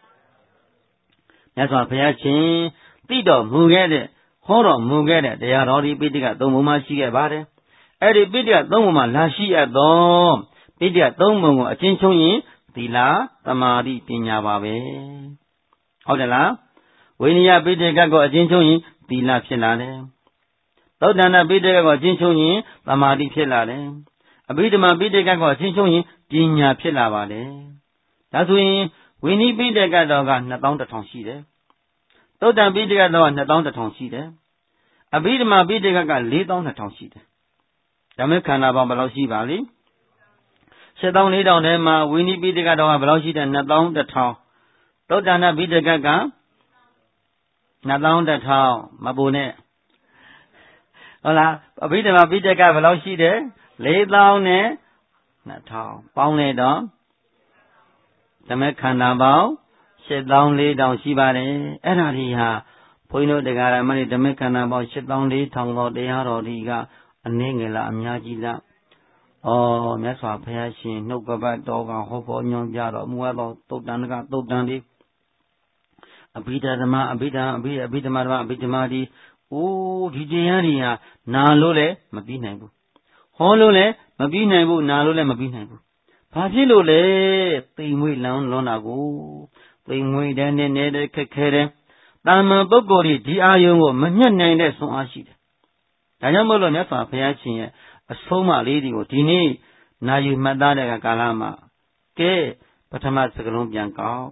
မြတ်စွာဘုရားရှင်သိတော်မူခဲ့တဲ့ဟောတော်မူခဲ့တဲ့တရားတော်ဒီပိဋကသုံးပုံမှာရှိခဲ့ပါတယ်အဲ့ဒီပိဋကသုံးပုံမှာလာရှိရသောပိဋကသုံးပုံကိုအချင်းချင်းရင်သီလသမာဓိပညာပါပဲဟုတ်တယ်လားဝိနည်းပိဋကကိုအချင်းချင်းရင်သီလဖြစ်လာတယ်သုတ္တနာပိဋကကိုအချင်းချင်းရင်သမာဓိဖြစ်လာတယ်အဘိဓမ္မာပိဋကကိုအချင်းချင်းရင်ပညာဖြစ်လာပါတယ်ဒါဆိုရင်ဝိနည်းပိဋကတော်ကနှစ်သောင်းတစ်ထောင်ရှိတယ်သုတ္တံပိဋကတော်ကနှစ်သောင်းတစ်ထောင်ရှိတယ်အဘိဓမ္မာပိဋကကလေးသောင်းနှစ်ထောင်ရှိတယ်ဓမ္မခန္ဓာပေါင်းဘယ်လောက်ရှိပါလိမ့်ရှစ်သောင်းလေးထောင်ထဲမှာဝိနည်းပိဋကတော်ကဘယ်လောက်ရှိတယ်နှစ်သောင်းတစ်ထောင်သုတ္တနာပိဋကကနှစ်သောင်းတစ်ထောင်မပူနဲ့ဟုတ်လားအဘိဓမ္မာပိဋကဘယ်လောက်ရှိတယ်လေးသောင်းနဲ့နှစ်ထောင်ပေါင်းလိုက်တော့ဓမ္မခန္ဓာပေါင်းရှစ်သောင်းလေးထောင်ရှိပါတယ်အဲ့ဒါဒီဟာဘုန်းကြီးတို့တရားဓမ္မတွေဓမ္မခန္ဓာပေါင်းရှစ်သောင်းလေးထောင်သောတရားတော်ဒီကအနည်းငယ်လားအများကြီးလားဩမြတ်စွာဘုရားရှင်နှုတ်ကပတ်တော်ကဟောဖို့ညွှန်ပြတော်မူသောသုတ္တန်ကသုတ္တန်ဒီအဘိဓမ္မာအဘိဓမ္မာအဘိအဘိဓမ္မာဓမ္မအဘိဓမ္မာဒီအိုးဒီတရားတွေဟာနာလို့လည်းမပြီးနိုင်ဘူးဟောလို့လည်းမပြီးနိုင်ဘူးနာလို့လည်းမပြီးနိုင်ဘူးဘာဖြစ်လို့လဲသိမ်မွေ့လန်းလွန်တာကိုသိမ်မွေ့တဲ့နဲ့နဲ့ခက်ခဲတဲ့တာမန်ပုဂ္ဂိုလ်တွေဒီအာယုံကိုမညှက်နိုင်တဲ့ဆွမ်းအားရှိတယ်ဒါကြောင့်မို့လို့မြတ်စွာဘုရားရှင်ရဲ့အဆုံးအမလေးတွေကိုဒီနေ့နာယူမှတ်သားတဲ့ကာလမှာကဲပထမစကလုံးပြန်ကောက်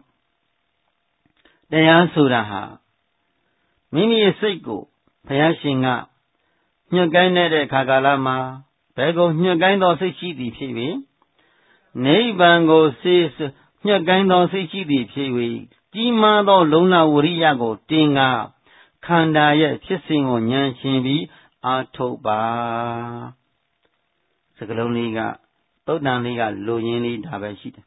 တရားဆိုတာဟာမိမိရဲ့စိတ်ကိုဘုရားရှင်ကညှက်ကိုင်းတဲ့အခါကာလမှာဘယ်ကိုညှက်ကိုင်းသောစိတ်ရှိသည်ဖြစ်၍နိဗ္ဗာန်ကိုစေညှက်ကိုင်းသောစိတ်ရှိသည်ဖြစ်၍ကြီးမားသောလုံလဝရိယကိုတင်ကခန္ဓာရဲ့ဖြစ်စဉ်ကိုဉာဏ်ရှင်ပြီးအာထုတ်ပါစကလုံးလေးကသုတ္တန်လေးကလူရင်းလေးဒါပဲရှိတယ်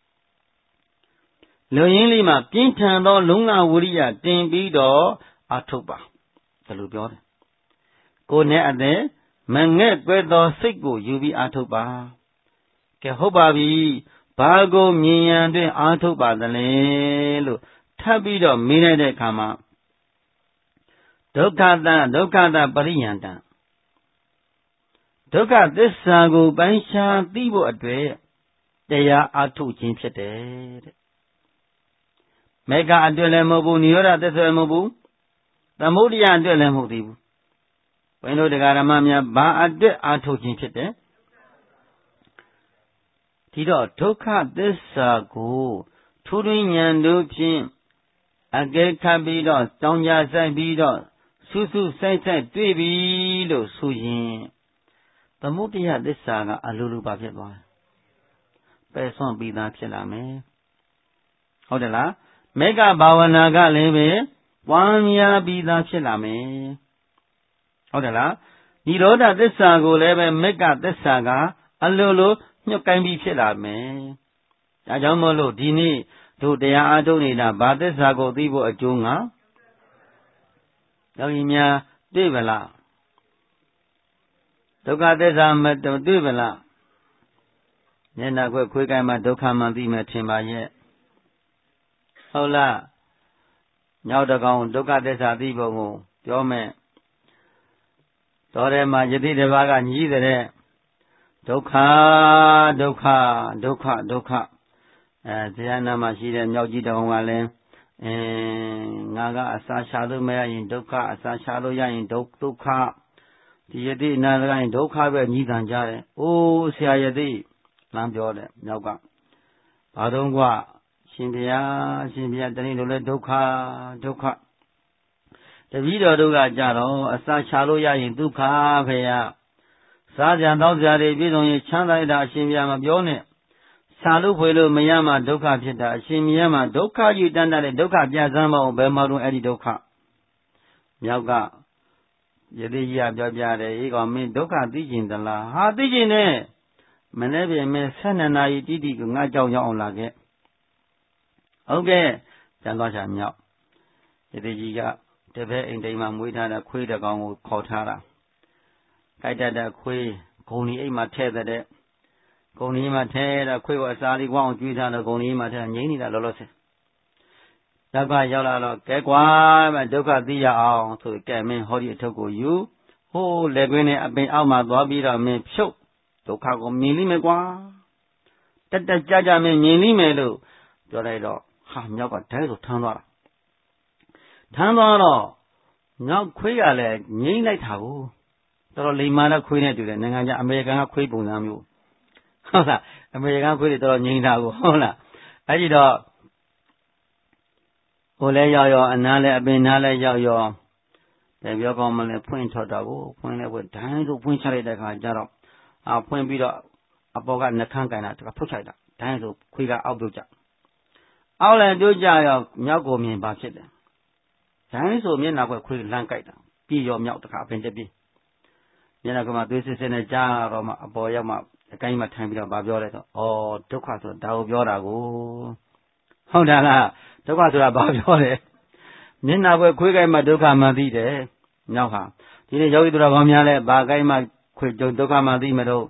လူရင်းလေးမှာပြင်းထန်သောလုံလဝရိယတင်ပြီးတော့အာထုတ်ပါဒါလိုပြောတယ်ကိုယ်နဲ့အသက်မငဲ့ကွယ်သောစိတ်ကိုယူပြီးအာထုတ်ပါကဲဟုတ်ပါပြီဘာကိုမြင်ရန်တွင်အာထုတ်ပါသလဲလို့ထပ်ပြီးတော့မေးလိုက်တဲ့အခါမှာဒုက္ခတဒုက္ခတပရိယန္တဒုက္ခသစ္စာကိုပိုင်းခြားသိဖို့အတွက်တရားအာထုတ်ခြင်းဖြစ်တယ်တဲ့မေဃအတွက်လည်းမဟုတ်ဘူးနိရောဓသစ္စာလည်းမဟုတ်ဘူးသမုဒယအတွက်လည်းမဟုတ်သေးဘူးဘုန်းကြီးတို့တရားဓမ္မများဘာအတွက်အာထုတ်ခြင်းဖြစ်တယ်ဒီတော့ဒုက္ခသစ္စာကိုထူးထွင်းဉာဏ်တို့ဖြင့်အကဲခတ်ပြီးတော့တောင်းကြဆိုင်ပြီးတော့စူးစူးဆိုင်ဆိုင်တွေ့ပြီလို့ဆိုရင်သမုဒယသစ္စာကအလိုလိုပါဖြစ်သွားတယ်ပယ်ဆွန့်ပြီးသားဖြစ်လာမယ်ဟုတ်တယ်လားမေဃဘာဝနာကလည်းပဲပွားများပြီးသားဖြစ်လာမယ်ဟုတ်တယ်လားនិရောဓသစ္စာကိုလည်းပဲမေဃသစ္စာကအလိုလိုညှို့ကိုင်းပြီးဖြစ်လာမယ်ဒါကြောင့်မို့လို့ဒီနေ့တို့တရားအားထုတ်နေတာဘာသစ္စာကိုသိဖို့အကျိုးငါယောဂီများတွေ့ဗလားဒုက္ခသစ္စာမတွေ့ဗလားမျက်နှာခွဲခွေးကိုင်းမှာဒုက္ခမှသိမယ်ထင်ပါရဲ့ဟုတ်လားညောက်တကောင်ဒုက္ခသစ္စာသိဖို့ကိုပြောမယ်တော်ထဲမှာယတိတစ်ပါးကညီးတဲ့ဒုက္ခဒုက္ခဒုက္ခဒုက္ခအဲတရားနာမှာရှိတဲ့မြောက်ကြီးတောင်ကလည်းအဲငါကအစာရှာလို့မရရင်ဒုက္ခအစာရှာလို့ရရင်ဒုဒုက္ခဒီယတိအနာတကရင်ဒုက္ခပဲညီးတန်ကြတယ်။အိုးဆရာယတိလမ်းပြောတယ်မြောက်ကဘာတော့ကရှင်ဘုရားရှင်ဘုရားတနေ့လိုလဲဒုက္ခဒုက္ခတပည့်တော်တို့ကကြတော့အစာရှာလို့ရရင်ဒုက္ခဖေရစားကြံတော့ကြတွေပြည်စုံရင်ချမ်းသာရတာအရှင်ဘုရားမပြောနဲ့ရှာလို့ဖွေလို့မရမှဒုက္ခဖြစ်တာအရှင်မြတ်မှာဒုက္ခကြီးတန်းတဲ့ဒုက္ခပြဆန်းမအောင်ဘယ်မှာတော့အဲ့ဒီဒုက္ခမြောက်ကယတိကြီးကပြောပြတယ်အေးကောင်မင်းဒုက္ခသိကျင်သလားဟာသိကျင်တယ်မနေ့ပြင်မင်းဆယ်နှစ်နာရီတိတိကငါကြောက်ရောက်အောင်လာခဲ့ဟုတ်ကဲ့ကျန်သွားချာမြောက်ယတိကြီးကတပည့်အိမ်တိမ်မှာမွေးထားတဲ့ခွေးတကောင်ကိုခေါ်ထားတာကြိုက်တတ်တဲ့ခွေးဂုံဒီအိမ်မှာထဲ့တဲ့ဂုံဒီမှာထဲတဲ့ခွေးကိုအစာလေးဝအောင်ကျွေးထားတော့ဂုံဒီမှာထဲငိမ့်နေတာလောလောဆယ်ဒုက္ခရောက်လာတော့ကဲကွာမဒုက္ခသိရအောင်ဆိုကဲမင်းဟောဒီအထုပ်ကိုယူဟိုးလက်ကွင်းနဲ့အပင်အောက်မှာသွားပြီးတော့မင်းဖြုတ်ဒုက္ခကိုမြင်လိမ့်မယ်ကွာတက်တက်ကြကြမင်းမြင်လိမ့်မယ်လို့ပြောလိုက်တော့ဟာမြောက်ကဒဲဆိုထမ်းသွားတာထမ်းသွားတော့မြောက်ခွေးကလည်းငိမ့်လိုက်တာကိုတော်တော်လိမ္မာတဲ့ခွေးနဲ့တူတယ်နိုင်ငံခြားအမေရိကန်ကခွေးပုံစံမျိုးဟုတ်လားအမေရိကန်ခွေးတွေတော်တော်ငိမ့်တာကိုဟုတ်လားအဲ့ဒီတော့ဟိုလဲရောက်ရောအနားလဲအပင်နားလဲရောက်ရောဘယ်ပြောကောင်းမလဲဖွင့်ထွက်တော့ကိုဖွင့်လဲဖွင့်ဒိုင်းဆိုဖွင့်ချလိုက်တဲ့ခါကျတော့အာဖွင့်ပြီးတော့အပေါ်ကနှခမ်းကန်တာတကဖုတ်ချိုက်တာဒိုင်းဆိုခွေးကအောက်ပြုတ်ကြအောက်လည်းပြုတ်ကြရောမြောက်ကိုမြင်ပါဖြစ်တယ်ဒိုင်းဆိုမျက်နှာကွယ်ခွေးလမ်းကြိုက်တာပြီးရောမြောက်တခါအပင်တက်ပြီးမျက်နှာကမှသွေးစစ်စစ်နဲ့ကြားတော့မှအပေါ်ရောက်မှအကိုင်းမှထိုင်ပြီးတော့ဗာပြောလိုက်တော့ဩဒုက္ခဆိုဒါကိုပြောတာကိုဟုတ်တယ်လားဒုက္ခဆိုတာဘာပြောလဲမျက်နှာကွယ်ခွေးကိုင်းမှဒုက္ခမှသိတယ်မြောက်ဟာဒီနေ့ယောဂီတို့တော်များလဲဘာကိုင်းမှခွေးဒုက္ခမှသိမတော့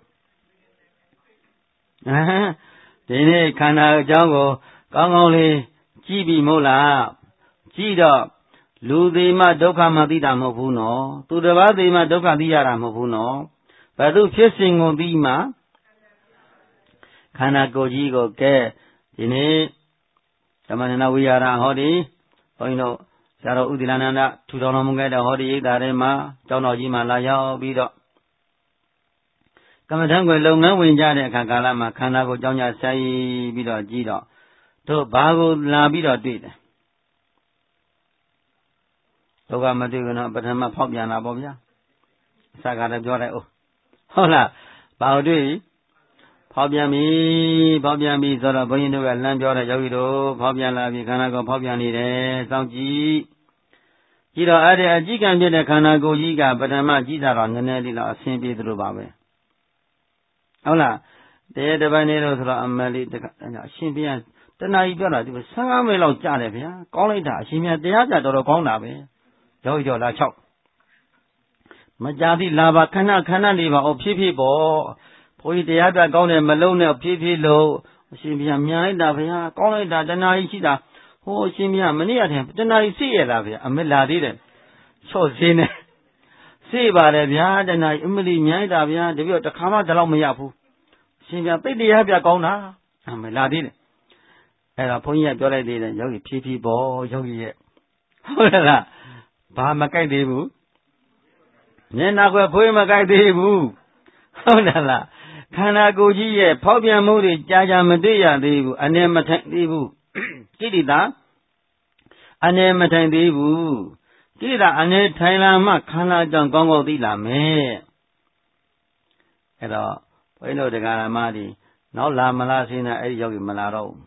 ဟမ်ဒီနေ့ခန္ဓာအကြောင်းကိုကောင်းကောင်းလေးကြည့်ပြီမဟုတ်လားကြည့်တော့လူသေးမှဒုက္ခမှသိတာမဟုတ်ဘူးနော်သူတစ်ပါးသေးမှဒုက္ခသိရတာမဟုတ်ဘူးနော်ဘယ်သူဖြစ်စဉ်ကိုသိမှခန္ဓာကိုယ်ကြီးကိုကဲဒီနေ့သမဏနာဝိဟာရဟောဒီဘုန်းကြီးတို့ဆရာတော်ဥဒိလနန္ဒထူထောင်တော်မူခဲ့တဲ့ဟောဒီဣဒ္ဓာထဲမှာကျောင်းတော်ကြီးမှာလာရောက်ပြီးတော့ကမ္မထံကိုလုပ်ငန်းဝင်ကြတဲ့အခါကာလမှာခန္ဓာကိုယ်ကြောင်းကြဆိုင်ပြီးတော့ကြည့်တော့တို့ဘာကိုလာပြီးတော့တွေ့တယ်ဒုက္ခမတွေ့ဘူးနော်ပထမဖောက်ပြန်လာပေါ့ဗျာအစကားလည်းပြောလိုက်ဦးဟုတ်လားဘာကိုတွေ့ဖောက်ပြန်ပြီဖောက်ပြန်ပြီဆိုတော့ဘုန်းကြီးတို့ကလမ်းပြောတဲ့ယောဂီတို့ဖောက်ပြန်လာပြီခန္ဓာကိုယ်ဖောက်ပြန်နေတယ်စောင့်ကြည့်ကြည့်တော့အဲ့ဒီအကြည့်ကံဖြစ်တဲ့ခန္ဓာကိုယ်ကြီးကပထမကြည့်တာတော့နည်းနည်းလေးတော့အဆင်ပြေသလိုပါပဲဟုတ်လားတရားတစ်ပိုင်းနေလို့ဆိုတော့အမလေးတကအရှင်ပြန်တဏှာကြီးပြောတာဒီဆယ်ငါးမိနစ်လောက်ကြာတယ်ဗျာကောင်းလိုက်တာအရှင်ပြန်တရားပြတော်တော်ကောင်းတာပဲယောဂီကျော်လာ၆မကြသည်လာပါခဏခဏလေးပါအော်ဖြည်းဖြည်းပေါ့ဘုန်းကြီးတရားပြကောင်းတယ်မလုံးနဲ့ဖြည်းဖြည်းလို့အရှင်ပြန်မြန်လိုက်တာဗျာကောင်းလိုက်တာတဏှာကြီးရှိတာဟိုအရှင်ပြန်မနေ့ကတည်းကတဏှာကြီးစိရလားဗျာအမေလာသေးတယ်ချော့စင်းနဲ့စိပါတယ်ဗျာတဏှာကြီးအမလီမြန်လိုက်တာဗျာတပြည့်တော့တစ်ခါမှဒီလောက်မရဘူးအရှင်ပြန်သိတရားပြကောင်းတာအမေလာသေးတယ်အဲ့တော့ဘုန်းကြီးကပြောလိုက်သေးတယ်ယောဂီဖြည်းဖြည်းပေါ့ယောဂီရဲ့ဟုတ်လားဘာမကြိုက်သေးဘူးမျက်နှာကွယ်ဖွေးမကြိုက်သေးဘူးဟုတ်တယ်လားခန္ဓာကိုယ်ကြီးရဲ့ဖောက်ပြန်မှုတွေကြာကြာမတွေ့ရသေးဘူးအနေမထိုင်သေးဘူးကိရိတာအနေမထိုင်သေးဘူးကိရိတာအနေထိုင်လာမှခန္ဓာကြောင့်ကောင်းကောင်းသိလာမယ်အဲ့တော့ဘုန်းကြီးတို့တရားဓမ္မတွေနောက်လာမလားစင်းတာအဲ့ဒီယောဂီမလာတော့ဘူး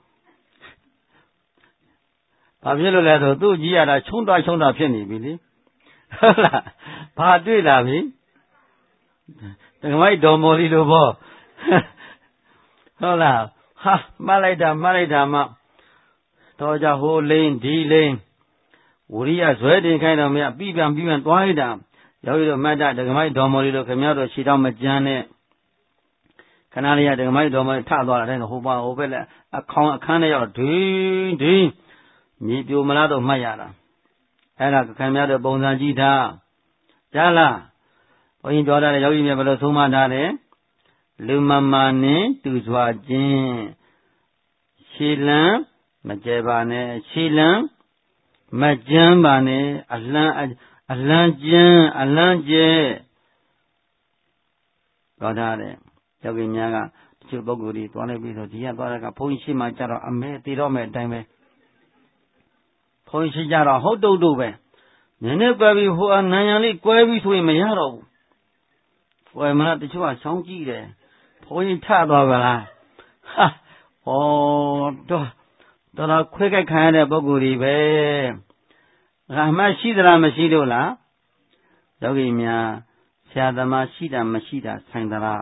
ဘာဖြစ်လို့လဲဆိုသူ့ကြီးရတာချုံတာချုံတာဖြစ်နေပြီလေဟုတ်လားဘာတွေ့လာပြီတကမိုက်တော်မော်လီလိုပေါ့ဟုတ်လားဟာမှတ်လိုက်တာမှတ်လိုက်တာမှတော့ကြဟိုလိန်ဒီလိန်ဝရိယဇွဲတင်ခိုင်းတော့မရပြီးပြန်ပြီးပြန်သွားလိုက်တာယောဂီတို့မှတ်တာတကမိုက်တော်မော်လီလိုခင်ဗျားတို့ခြေထောက်မကြမ်းနဲ့ခဏလေးရတကမိုက်တော်မော်လီထသွားတာတဲ့ဟိုပါဟိုဘက်လက်အခေါင်အခန်းထဲရောက်ဒင်းဒင်းမြေပြိုမလားတော့မှတ်ရတာအဲ့ဒါခင်ဗျားတို့ပုံစံကြည့်ထားကြားလားဘုန်းကြီးပြောတာလေယောဂီမြတ်ဘယ်လိုဆုံးမထားတယ်လူမမာနဲ့တူစွာခြင်းရှည်လန်းမကျဲပါနဲ့ရှည်လန်းမကြမ်းပါနဲ့အလန်းအလန်းကျမ်းအလန်းကျဲပြောထားတယ်ယောဂီများကတချို့ပုဂ္ဂိုလ်တွေသွားလိုက်ပြီးဆိုဒီကသွားတဲ့ကဘုန်းကြီးရှိမှကြတော့အမဲတည်တော့မဲ့အတိုင်းပဲဘုန်းကြီးရှိကြတော့ဟုတ်တုတ်တုတ်ပဲနည်းနည်းကွဲပြီးဟိုအနံရံလေးကွဲပြီးဆိုရင်မရတော့ဘူးဘယ်မှာတချို့ကဆောင်းကြည့်တယ်ဘုန်းကြီးထသွားပါလားဟာဩတော့တော်တော်ခွဲကြိုက်ခံရတဲ့ပုဂ္ဂိုလ်တွေပဲအမှတ်ရှိသလားမရှိလို့လားယောဂီများဆရာသမားရှိတာမရှိတာဆိုင်သလား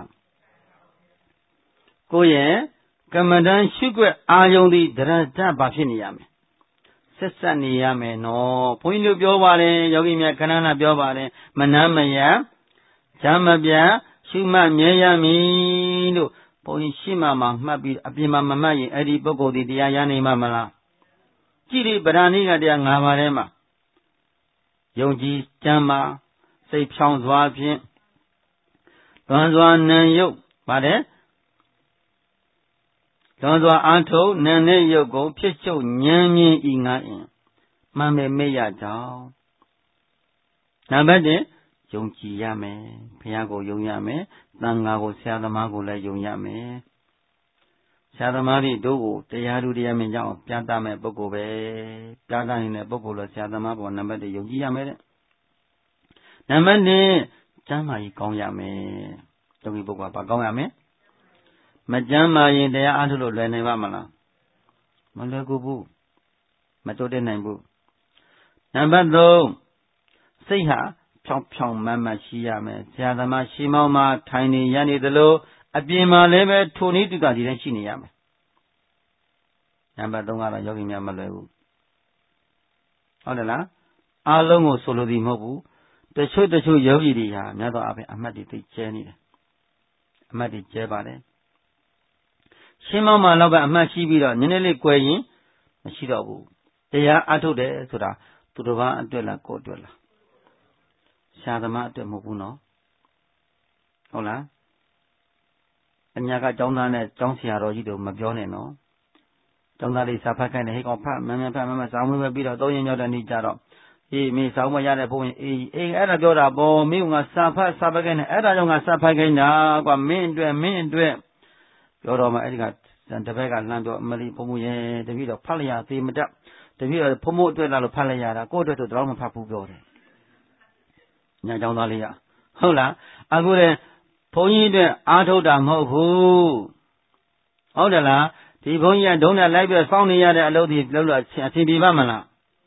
ကိုယ့်ရဲ့ကမ္မဋ္ဌာန်းရှုွက်အာယုံသည်ဒရဒဘာဖြစ်နေရမယ်ဆက်ဆက်နေရမယ်နော်ဘုန်းကြီးတို့ပြောပါတယ်ယောဂီများခဏခဏပြောပါတယ်မနှမ်းမရဈာမပြရှုမှတ်မြဲရမည်လို့ဘုန်းကြီးရှင်းမှမှာမှတ်ပြီးအပြင်မှာမမှတ်ရင်အဲ့ဒီပုဂ္ဂိုလ်ဒီတရားရနိုင်မှာမလားကြည့်ဒီဗราဏိကတရား၅ပါးထဲမှာယုံကြည်ကြမ်းမာစိတ်ဖြောင်းစွာဖြင့်လွန်စွာနံရုပ်ပါတယ်လွန်စွာအာထုံနံနဲ့ရုပ်ကိုဖြစ်ချုပ်ဉာဏ်မြင်ဤငါအင်မှန်ပေမေ့ရကြောင်းနံပါတ်၁ယုံကြည်ရမယ်ဘုရားကိုယုံရမယ်သံဃာကိုဆရာသမားကိုလည်းယုံရမယ်ဆရာသမားတွေတို့ကိုတရားသူတရားမြင်ကြအောင်ပြသမဲ့ပုဂ္ဂိုလ်ပဲပြသနေတဲ့ပုဂ္ဂိုလ်လို့ဆရာသမားပေါ်နံပါတ်၁ယုံကြည်ရမယ်တဲ့နံပါတ်၂ကျမ်းမာရေးကောင်းရမယ်ယောဂီပုဂ္ဂိုလ်ကဘာကောင်းရမလဲမကျမ်းမာရင်တရားအားထုတ်လို့လွယ်နိုင်ပါမလားမလွယ်ကူဘူးမတိုးတက်နိုင်ဘူးနံပါတ်၃စိတ်ဟာဖြောင်းဖြောင်းမတ်မတ်ရှိရမယ်ဆရာသမားရှင်းမောင်းမှာထိုင်နေရနေသလိုအပြင်မှာလည်းပဲထိုနည်းတူကဒီတိုင်းရှိနေရမယ်နံပါတ်၃ကတော့ယောဂီများမလွယ်ဘူးဟုတ်တယ်လားအားလုံးကိုဆိုလိုသည်မဟုတ်ဘူးတချို့တချို့ယောဂီတွေဟာများသောအားဖြင့်အမှတ်တွေသိကျဲနေတယ်အမှတ်တွေကျဲပါတယ်ရှင်းမောင်းမှာတော့ကအမှတ်ရှိပြီးတော့နည်းနည်းလေး꿰ရင်မရှိတော့ဘူးတရားအထုတ်တယ်ဆိုတာသူတစ်ပါးအတွက်လားကိုယ်အတွက်လားရှားသမားအတွက်မဟုတ်ဘူးနော်ဟုတ်လားအညာကကျောင်းသားနဲ့ကျောင်းဆရာတော်ကြီးတို့မပြောနဲ့နော်ကျောင်းသားလေးစာဖတ်ခိုင်းတယ်ဟေးကောင်ဖတ်မမဖတ်မမစာမွေးပဲပြီးတော့သုံးရင်ရောက်တဲ့နေ့ကြတော့အေးမင်းစာမွေးရတဲ့ဘုန်းကြီးအေးအေးအဲ့ဒါပြောတာပေါ့မင်းကစာဖတ်စာဖတ်ခိုင်းတယ်အဲ့ဒါကြောင့်ငါစာဖတ်ခိုင်းတာကွာမင်းအတွက်မင်းအတွက်ပြောတော့မှအဲ့ဒီကတပည့်ကလှမ်းပြောအမလီဘုံဘုံရဲ့တပည့်တော့ဖတ်လိုက်ရသေးမတတ်တပည့်တော့ဘုံဘုံအတွက်လာလို့ဖတ်လိုက်ရတာကိုယ့်အတွက်ဆိုတော့မဖတ်ဘူးပြောတယ်ညာကျောင်းသားလေးကဟုတ်လားအခုလေဘုန်းကြီးအတွက်အားထုတ်တာမဟုတ်ဘူးဟုတ်တယ်လားဒီဘုန်းကြီးကဒုံးနဲ့လိုက်ပြီးစောင့်နေရတဲ့အလုပ်ဒီလုပ်လို့အဆင်ပြေပါမလား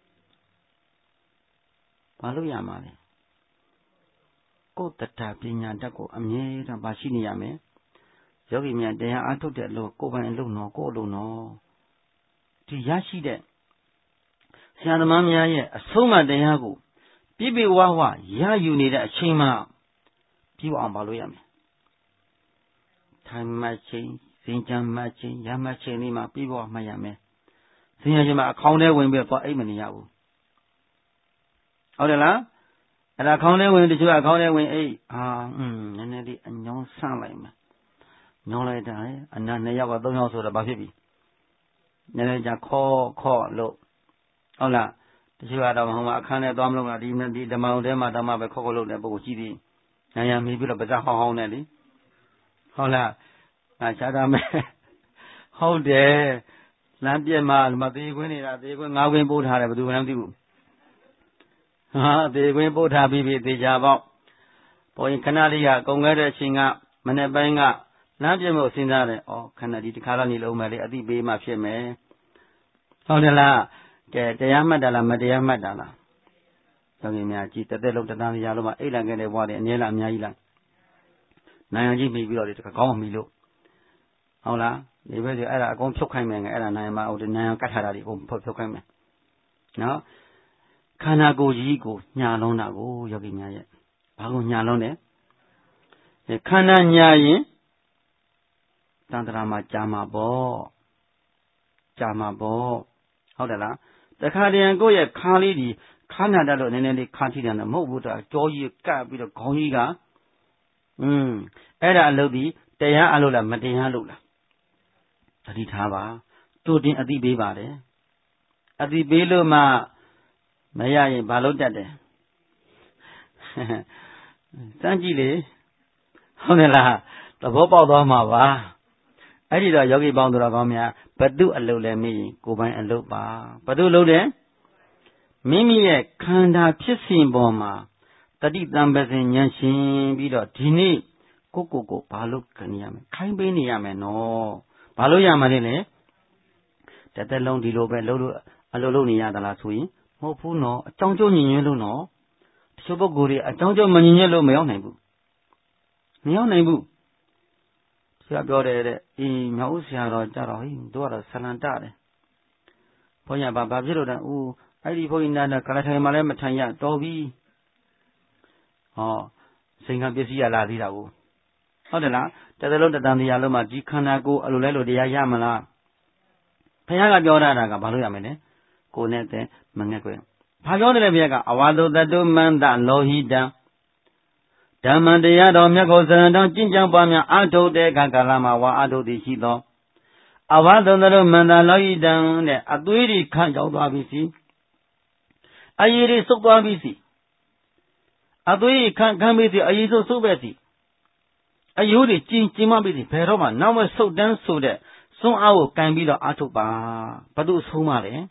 ဘာလို့ရမှာလဲကိုယ်တတပညာတတ်ကိုအမြဲတမ်းပါရှိနေရမယ်ယောဂီများတရားအားထုတ်တဲ့အလုပ်ကိုယ်ပိုင်အလုပ်နော်ကိုယ်အလုပ်နော်ဒီရရှိတဲ့ဆရာသမားများရဲ့အဆုံးအမတရားကိုပြည့်ပြည့်ဝဝရယူနေတဲ့အချိန်မှာပြီးအောင်ပါလို့ရမယ်ထိုင်မှချင်းစင်ကြမ်းမှချင်းရမှချင်းဒီမှာပြီးပေါ်မှရမယ်စင်ရချင်းမှာအခေါင်းထဲဝင်ပြီးတော့အိတ်မနေရဘူးဟုတ်တယ်လားအဲ့ဒါအခေါင်းထဲဝင်တချို့အခေါင်းထဲဝင်အိတ်အာอืมနည်းနည်းလေးအညောင်းဆန့်လိုက်မယ်ညောင်းလိုက်တာအနာနှစ်ယောက်ကသုံးယောက်ဆိုတော့ဘာဖြစ်ပြီနည်းနည်းကြာခေါ်ခေါ်လို့ဟုတ်လားတချို့ကတော့ဟိုမှာအခန်းထဲသွားမလို့လားဒီဒီဓမ္မုံထဲမှာဓမ္မပဲခေါ်ခေါ်လို့တဲ့ပုဂ္ဂိုလ်ရှိသည်ညာညာမီးပြီးတော့ပါးစပ်ဟောင်းဟောင်းနဲ့လေဟုတ်လားအာရှားတာမဲဟုတ်တယ်လမ်းပြက်မှာမသေးခွင်းနေတာသေးခွင်းငါးခွင်းပို့ထားတယ်ဘယ်သူမှမသိဘူးဟာသေးခွင်းပို့ထားပြီးပြီသေချာပေါ့ဘုန်းကြီးခဏလေးကကုံခဲ့တဲ့အချိန်ကမနေ့ပိုင်းကလမ်းပြက်မို့စဉ်းစားတယ်ဩခဏဒီတစ်ခါတော့နေလုံးမယ်လေအတိပေးမှဖြစ်မယ်ဟုတ်တယ်လားကဲတရားမှတ်တာလားမတရားမှတ်တာလားယောဂီများကြည်တက်တက်လုံးတန်းတရားလုံးမှာအိတ်လံခဲ့တဲ့ဘွားတွေအနည်းလားအများကြီးလားနိုင်အောင်ကြည့်မိပြီးတော့ဒီတခါကောင်းအောင်မိလို့ဟုတ်လားဒီဘက်ဆိုအဲ့ဒါအကုန်ဖြုတ်ခိုင်းမယ်ငါအဲ့ဒါနိုင်မှာဟိုဒီနိုင်အောင်ကတ်ထားတာဒီအကုန်ဖြုတ်ဖြုတ်ခိုင်းမယ်နော်ခန္ဓာကိုယ်ကြီးကိုညာလုံးတာကိုယောဂီများရဲ့ဘာကိုညာလုံးလဲခန္ဓာညာရင်တန်ត្រာမှာကြာမှာပေါ့ကြာမှာပေါ့ဟုတ်တယ်လားတခါတည်းကိုယ့်ရဲ့ခါလေးဒီခါနာတတ်လို့နည်းနည်းလေးခါထိတယ်မဟုတ်ဘူးတော့ကြောကြီးကပ်ပြီးတော့ခေါင်းကြီးကอืมအဲ့ဒါအလုပ်ဒီတရားအလုပ်လားမတရားလုပ်လားတတိထားပါတို့တင်အတိပေးပါတယ်အတိပေးလို့မှမရရင်ဘာလုပ်တတ်တယ်စမ်းကြည့်လေဟုတ်တယ်လားသဘောပေါက်သွားမှာပါအဲ့ဒီတော့ယောဂီပေါင်းသူတော်ကောင်းများဘတုအလုပ်လဲမေးရင်ကိုယ်ပိုင်အလုပ်ပါဘတုလုပ်တယ်မိမိရဲ့ခန္ဓာဖြစ်စဉ်ပေါ်မှာတတိတံပစဉ်ဉာဏ်ရှင်ပြီးတော့ဒီနေ့ကိုကိုကိုဘာလို့ကနေရမလဲခိုင်းပေးနေရမယ်နော်ဘာလို့ရမှာလဲလေတသက်လုံးဒီလိုပဲလှုပ်လို့အလုပ်လုပ်နေရသလားဆိုရင်မဟုတ်ဘူးနော်အကြောင်းကျိုးညီညွတ်လို့နော်တချို့ပုဂ္ဂိုလ်တွေအကြောင်းကျိုးမညီညွတ်လို့မရောက်နိုင်ဘူးမရောက်နိုင်ဘူးဆရာပြောတယ်တဲ့အေးမြောက်ဦးဆရာတော်ကြတော့ဟိတို့ကတော့ဆလန်တတယ်ဘုန်းကြီးကဘာဖြစ်လို့လဲဦးအဲ့ဒီဘုန်းကြီးနာကလထိုင်မှလည်းမထိုင်ရတော်ပြီဟောစိန်ခံပစ္စည်းရလာသေးတာကိုဟုတ်တယ်လားတသက်လုံးတတန်တရားလုံးမှာဒီခန္ဓာကိုယ်အလိုလဲလို့တရားရမလားဘုရားကပြောတာကဘာလို့ရမလဲကိုယ်နဲ့တဲ့မငက်ကွယ်ဘာပြောတယ်လဲဘုရားကအဝါဒတတုမန္တလောဟိတံဓမ္မတရားတော်မြတ်ကိုစရဏတော်ကျင့်ကြံပွားများအာထုတ်တဲ့အခါကာလမှာဝါအာထုတ်သည်ရှိသောအဝါဒတတုမန္တလောဟိတံတဲ့အသွေးတွေခန့်ကြောက်သွားပြီစီအရည်တွေစုပ်သွားပြီစီအသွေးခန့်ခန့်ပြီစီအရည်စုပ်စုပ်ပဲစီအယိုးတွေကျင်ကျင်မပြီစီဘယ်တော့မှနောက်မဆုတ်တန်းဆိုတဲ့စွန်းအားကိုကန်ပြီးတော့အာထုတ်ပါဘသူဆုံးမလဲဩ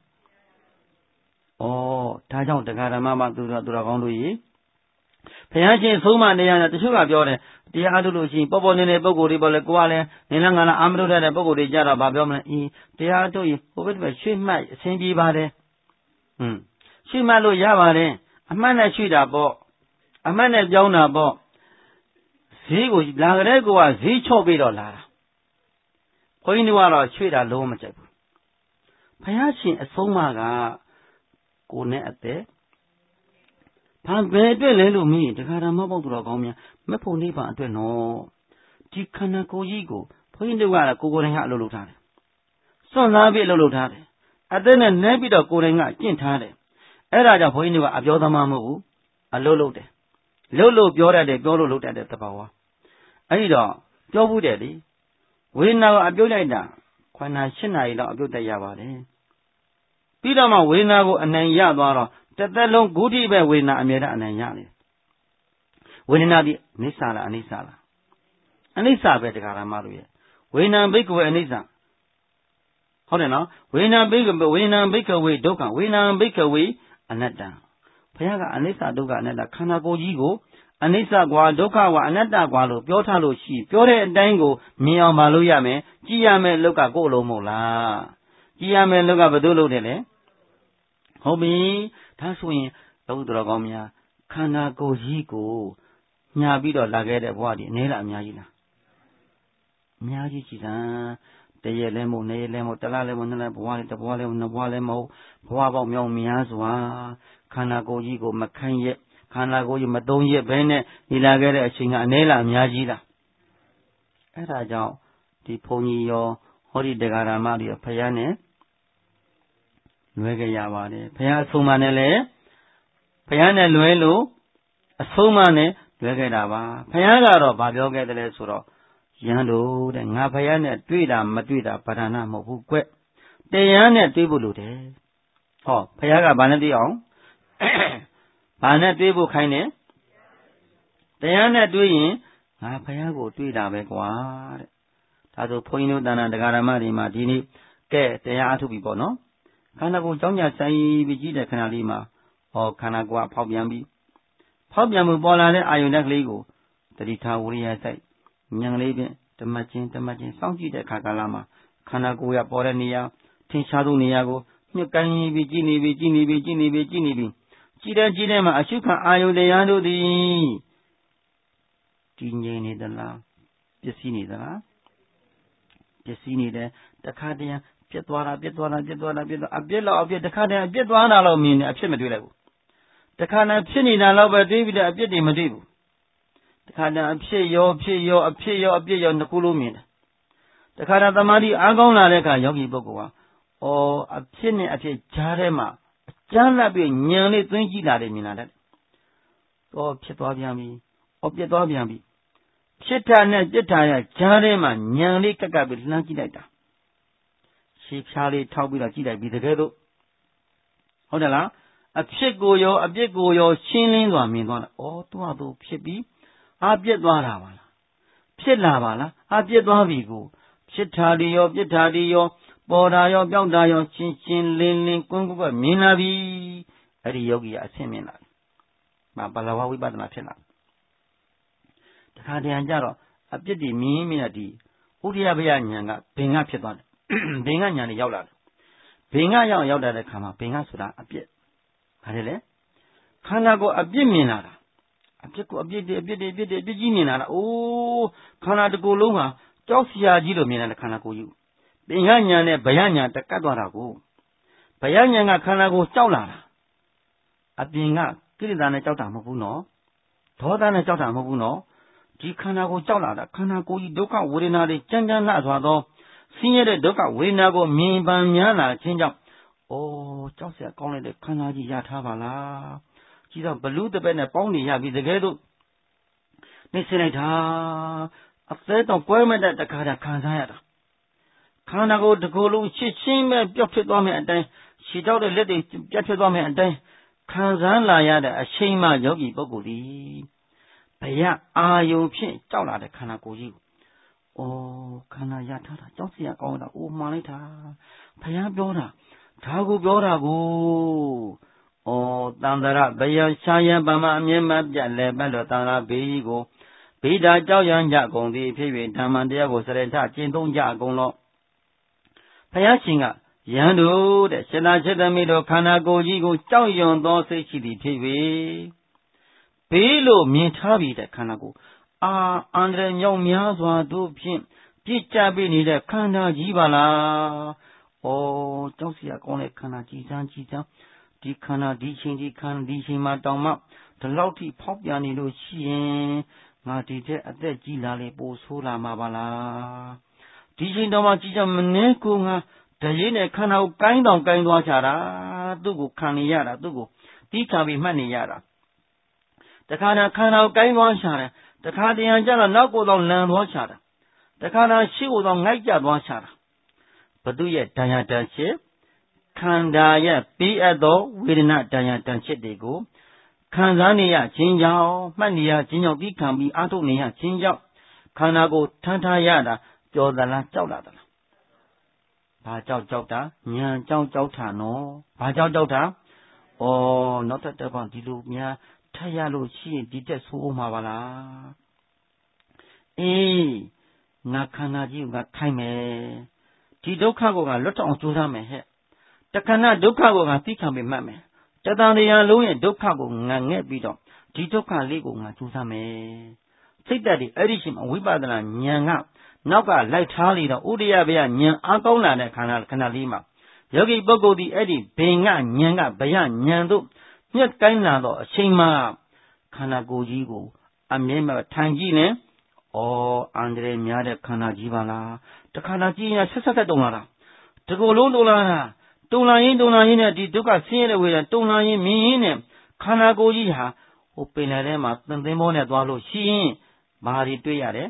ဒါကြောင့်တရားဓမ္မမှာသူတော်သူတော်ကောင်းတို့ရေဘုရားရှင်ဆုံးမနေရတယ်တချို့ကပြောတယ်တရားအားထုတ်လို့ရှိရင်ပေါ်ပေါ်နေနေပုံကိုယ်တွေပေါ်လဲကိုယ်ကလည်းနေလားငါလားအာမထုတ်တဲ့ပုံကိုယ်တွေကြတော့ဗာပြောမလဲအင်းတရားအားထုတ်ရင်ဟိုဘက်ဘက်ရွှေ့မှတ်အဆင်ပြေပါတယ်ဟွန်းရွှေ့မှတ်လို့ရပါတယ်အမှတ်နဲ့ရွှေ့တာပေါ့အမှတ်နဲ့ပြောင်းတာပေါ့ဈေးကိုလာကြတဲ့ကိုကဈေးချော့ပြီးတော့လာတာဘုန်းကြီးတို့ကတော့ရွှေ့တာလုံးမကြိုက်ဘူးဘုရားရှင်အဆုံးအမကကိုယ်နဲ့အသက်ဘာပဲအတွက်လဲလို့မင်းတရားဓမ္မပေါက်တော်ကောင်းများမဖို့နေပါအတွက်နော်ဒီခန္ဓာကိုယ်ကြီးကိုဘုန်းကြီးတို့ကကိုကိုယ်တိုင်ကအလုပ်လုပ်ထားတယ်စွန့်စားပြီးအလုပ်လုပ်ထားတယ်အသက်နဲ့နဲပြီးတော့ကိုယ်တိုင်ကကျင့်ထားတယ်အဲ့ဒါကြောင့်ဘုန်းကြီးတို့ကအပြောသမားမဟုတ်ဘူးအလုပ်လုပ်တယ်လုပ်လို့ပြောတတ်တယ်ပြောလို့လုပ်တတ်တယ်တဘာဝအဲ့ဒီတော့ပြောဘူးတယ်လေဝေဒနာကိုအပြုတ်လိုက်တာခန္ဓာ၈နာရီလောက်အပြုတ်တက်ရပါတယ်ပြီးတော့မှဝေဒနာကိုအနိုင်ရသွားတော့တစ်သက်လုံးဂုတိပဲဝေဒနာအမြဲတမ်းအနိုင်ရတယ်ဝေဒနာဒီအနိစ္စလားအနိစ္စလားအနိစ္စပဲတရားဓမ္မတို့ရဲ့ဝေဒနာဘိက္ခဝေအနိစ္စဟုတ်တယ်နော်ဝေဒနာဘိက္ခဝေဒနာဘိက္ခဝေဒုက္ခဝေဒနာဘိက္ခဝေအနတ္တဘုရားကအနိစ္စဒုက္ခအနတ္တခန္ဓာကိုယ်ကြီးကိုအနိစ္စကွာဒုက္ခကွာအနတ္တကွာလို့ပြောထားလို့ရှိပြောတဲ့အတိုင်းကိုမြင်အောင်မလုပ်ရမယ်ကြည်ရမယ်လောက်ကကိုယ်လုံးမဟုတ်လားကြည်ရမယ်လောက်ကဘယ်သူလုပ်တယ်လဲဟုတ်ပြီဒါဆိုရင်ဘုဒ္ဓတော်ကောင်းများခန္ဓာကိုယ်ကြီးကိုညာပြီးတော့လာခဲ့တဲ့ဘဝဒီအနည်းလားအများကြီးလားအများကြီးရှိတာတရက်လဲမဟုတ်နှစ်ရက်လဲမဟုတ်တစ်လလဲမဟုတ်နှစ်လဘဝလဲတစ်ဘဝလဲနှစ်ဘဝလဲမဟုတ်ဘဝပေါင်းမြောက်များစွာခန္ဓာကိုယ်ကြီးကိုမခံရက်ခန္ဓာကိုယ်ကြီးမသုံးရက်ဘဲနဲ့ဒီလာခဲ့တဲ့အချိန်ကအနည်းလားအများကြီးလားအဲ့ဒါကြောင့်ဒီဘုန်းကြီးရောဟောဒီတရားဓမ္မတွေဖယားနဲ့လွဲကြရပါတယ်ဖယားအဆုံးမနဲ့လေဖယားနဲ့လွဲလို့အဆုံးမနဲ့လွဲခဲ့တာပါဖယားကတော့ဗာပြောခဲ့တယ်လဲဆိုတော့ရန်လို့တဲ့ငါဖယားနဲ့တွေ့တာမတွေ့တာဗဒနာမဟုတ်ဘူးကွတရားနဲ့တွေ့ဖို့လိုတယ်ဟောဖယားကဗာနဲ့တွေ့အောင်ဘာနဲ့တွေ့ဖို့ခိုင်းတယ်တရားနဲ့တွေ့ရင်ငါဖယားကိုတွေ့တာပဲကွာတဲ့ဒါဆိုဘုန်းကြီးတို့တဏ္ဍာတရားဓမ္မတွေမှာဒီနေ့ကဲတရားအထုပြီပေါ့နော်ခန္ဓာကိုယ်ကြောင်းကြဆိုင်ပြီးကြည့်တဲ့ခဏလေးမှာဟောခန္ဓာကိုယ်ကဖောက်ပြန်ပြီးဖောက်ပြန်မှုပေါ်လာတဲ့အာယုန်ဓာတ်ကလေးကိုတတိထားဝိရိယစိုက်ဉာဏ်ကလေးဖြင့်ဓမ္မချင်းဓမ္မချင်းစောင့်ကြည့်တဲ့အခါကာလမှာခန္ဓာကိုယ်ကပေါ်တဲ့နေရာထင်ရှားသောနေရာကိုညှစ်ကိုင်းပြီးကြည့်နေပြီးကြည့်နေပြီးကြည့်နေပြီးကြည့်နေပြီးကြည်တဲ့ကြည်တဲ့မှာအရှုခံအာယုန်တရားတို့သည်တည်ငြိမ်နေသလားပျက်စီးနေသလားပျက်စီးနေတယ်တခါတည်းပြတ်သွားတာပြတ်သွားတာပြတ်သွားတာပြတ်သွားအပြစ်လောက်အပြစ်တခါတည်းအပြစ်သွားတာလို့မြင်တယ်အဖြစ်မတွေ့လိုက်ဘူးတခါတည်းဖြစ်နေတာတော့ပဲတွေးပြီးတော့အပြစ်တွေမတွေ့ဘူးတခါတည်းအဖြစ်ရောဖြစ်ရောအဖြစ်ရောအပြစ်ရောနှစ်ခုလုံးမြင်တယ်တခါတည်းသမာဓိအားကောင်းလာတဲ့အခါယောဂီပုဂ္ဂိုလ်ဟာအော်အဖြစ်နဲ့အဖြစ်ကြားထဲမှာကျမ်းလက်ပြီးညံလေးသွင်းကြည့်လာတယ်မြင်လာတယ်။တော့ဖြစ်သွားပြန်ပြီ။အော်ပြတ်သွားပြန်ပြီ။ဖြစ်တာနဲ့ပြစ်တာရဲ့ကြားထဲမှာညံလေးကက်ကပ်ပြီးလှမ်းကြည့်လိုက်တာ။ရှေးဖြားလေးထောက်ပြီးတော့ကြည့်လိုက်ပြီတကယ်လို့ဟုတ်တယ်လားအဖြစ်ကိုရောအပြစ်ကိုရောရှင်းလင်းစွာမြင်သွားတာ။အော်သူ့ဟာသူဖြစ်ပြီးအာပြစ်သွားတာပါလား။ဖြစ်လာပါလား။အာပြစ်သွားပြီကိုဖြစ်တာဒီရောပြစ်တာဒီရောပေါ်တာရောပြောက်တာရောရှင်းရှင်းလင်းလင်းကွန်းကွန်းမြင်လာပြီအဲ့ဒီယောဂီကအဆင့်မြင်လာပြီမဘာလဝဝိပဿနာဖြစ်လာတခါတည်းကြတော့အပြစ်တွေမြင်မြင်ရဒီဥဒိယဘယဉာဏ်ကဘင်္ဂဖြစ်သွားတယ်ဘင်္ဂဉာဏ်တွေရောက်လာတယ်ဘင်္ဂရောက်ရောက်တဲ့ခါမှာဘင်္ဂဆိုတာအပြစ်ဘာလဲလဲခန္ဓာကိုယ်အပြစ်မြင်လာတာအပြစ်ကိုအပြစ်တွေအပြစ်တွေအပြစ်တွေအပြစ်ကြီးမြင်လာတာအိုးခန္ဓာတစ်ကိုယ်လုံးဟာကြောက်စရာကြီးလို့မြင်တဲ့ခန္ဓာကိုယ်ကြီးပင်ဟညာနဲ့ဗယညာတက်ကတ်သွားတာကိုဗယညာကခန္ဓာကိုယ်ကြောက်လာတာအပြင်ကကိလေသာနဲ့ကြောက်တာမဟုတ်ဘူးနော်ဒေါသနဲ့ကြောက်တာမဟုတ်ဘူးနော်ဒီခန္ဓာကိုယ်ကြောက်လာတာခန္ဓာကိုယ်ကြီးဒုက္ခဝေဒနာတွေကြမ်းကြမ်းလှစွာသောဆင်းရဲတဲ့ဒုက္ခဝေဒနာကိုမြင်ပန်များလာခြင်းကြောင့်အိုးကြောက်စရာကောင်းလိုက်တဲ့ခန္ဓာကြီးရထားပါလားကြီးတော့ဘလူးတပည့်နဲ့ပေါင်းနေရပြီတကယ်တော့နေစလိုက်တာအသေးတော့ကွဲမဲ့တဲ့တခါတည်းခံစားရတာခန္ဓာကိုယ်တစ်ခုလုံးရှင်းရှင်းပဲပျောက်ဖြစ်သွားမယ်အတိုင်းရှည်တော့တဲ့လက်တွေပြတ်ဖြစ်သွားမယ်အတိုင်းခံစားလာရတဲ့အချိန်မှယောဂီပုဂ္ဂိုလ်ဒီဘယအာယုံဖြင့်ကြောက်လာတဲ့ခန္ဓာကိုယ်ကြီးကိုအိုးခန္ဓာရထားတာကြောက်စရာကောင်းတာအိုးမှန်လိုက်တာဘုရားပြောတာဒါကိုပြောတာကိုဩတန္တရဘယရှာယံပမအမြဲမပြတ်လဲပတ်လို့တန္တရဘေးကြီးကိုဗိဓာကြောက်ရမ်းကြကုန်သည်ဖြစ်၍ဓမ္မတရားကိုစရထကျင့်သုံးကြကုန်လောဘုရားရှင်ကယံတို့တဲ့ရှင်သာစေတမိတို့ခန္ဓာကိုယ်ကြီးကိုကြောက်ရွံ့သောစိတ်ရှိသည်ဖြစ်၍ဘေးလို့မြင်ထားပြီးတဲ့ခန္ဓာကိုယ်အာအန္တရာယ်မြောက်များစွာတို့ဖြင့်ပြစ်ကြပေးနေတဲ့ခန္ဓာကြီးပါလားဩကြောက်စရာကောင်းတဲ့ခန္ဓာကြီးစမ်းကြီးစမ်းဒီခန္ဓာဒီချိန်ဒီခန္ဓာဒီချိန်မှာတောင်မှဒီလောက်ထိဖောက်ပြန်နေလို့ရှိရင်ငါဒီတဲ့အသက်ကြီးလာလေပိုဆိုးလာမှာပါလားဒီချိန်တောင်မှကြီးကြမနှဲကိုငါတရေနဲ့ခန္ဓာကိုကိုင်းတောင်ကိုင်းသွားချတာသူ့ကိုခံနေရတာသူ့ကိုတီးခံပြီးမှတ်နေရတာတခါတည်းခန္ဓာကိုကိုင်းသွားချတယ်တခါတည်းကျတော့နောက်ကိုယ်တော့လန်သွားချတာတခါတည်းရှေ့ကိုတော့ငိုက်ကြသွားချတာဘသူရဲ့ဒဏ်ရာတန်ရှစ်ခန္ဓာရဲ့ပြီးအပ်သောဝေဒနာဒဏ်ရာတန်ရှစ်တွေကိုခံစားနေရခြင်းကြောင့်မှတ်နေရခြင်းကြောင့်ပြီးခံပြီးအားထုတ်နေရခြင်းကြောင့်ခန္ဓာကိုထမ်းထားရတာပျော်သလားကြောက်လာသလားဘာကြောက်ကြောက်တာဉာဏ်ကြောက်ကြောက်တာနော်ဘာကြောက်ကြောက်တာဩနောက်တစ်တစ်ပတ်ဒီလိုများထပ်ရလို့ရှိရင်ဒီတက်ဆိုးအောင်မှာပါလားအေးငါခန္ဓာကြီးကခိုင်းမယ်ဒီဒုက္ခကိုကလွတ်အောင်ကြိုးစားမယ်ဟဲ့တခဏဒုက္ခကိုကသိခံပြီးမှတ်မယ်တတန်တရားလုံးရဲ့ဒုက္ခကိုငါငဲ့ပြီးတော့ဒီဒုက္ခလေးကိုငါကြိုးစားမယ်စိတ်သက်ဒီအဲ့ဒီချိန်ဝိပဿနာဉာဏ်ကနောက်ကလိုက်ထားလေတော့ဥဒိယဘယဉာဏ်အားကောင်းလာတဲ့ခန္ဓာခဏလေးမှာယောဂီပုဂ္ဂိုလ်ဒီအဲ့ဒီဘင်ကဉာဏ်ကဘယဉာဏ်တို့ညှက်ကိုင်းလာတော့အချိန်မှာခန္ဓာကိုယ်ကြီးကိုအမြဲမထိုင်ကြည့်နေဩအန္တရာယ်များတဲ့ခန္ဓာကြီးပါလားတခါလာကြည့်ရင်ဆက်ဆက်သက်တုံလာတာတကူလုံးတုံလာတာတုံလာရင်တုံလာရင်နဲ့ဒီဒုက္ခဆင်းရဲတဲ့ဝေဒနာတုံလာရင်မြင်ရင်နဲ့ခန္ဓာကိုယ်ကြီးဟာဟိုပင်လယ်ထဲမှာသင်သင်းမောနဲ့သွားလို့ရှိရင်ဘာတွေတွေ့ရတယ်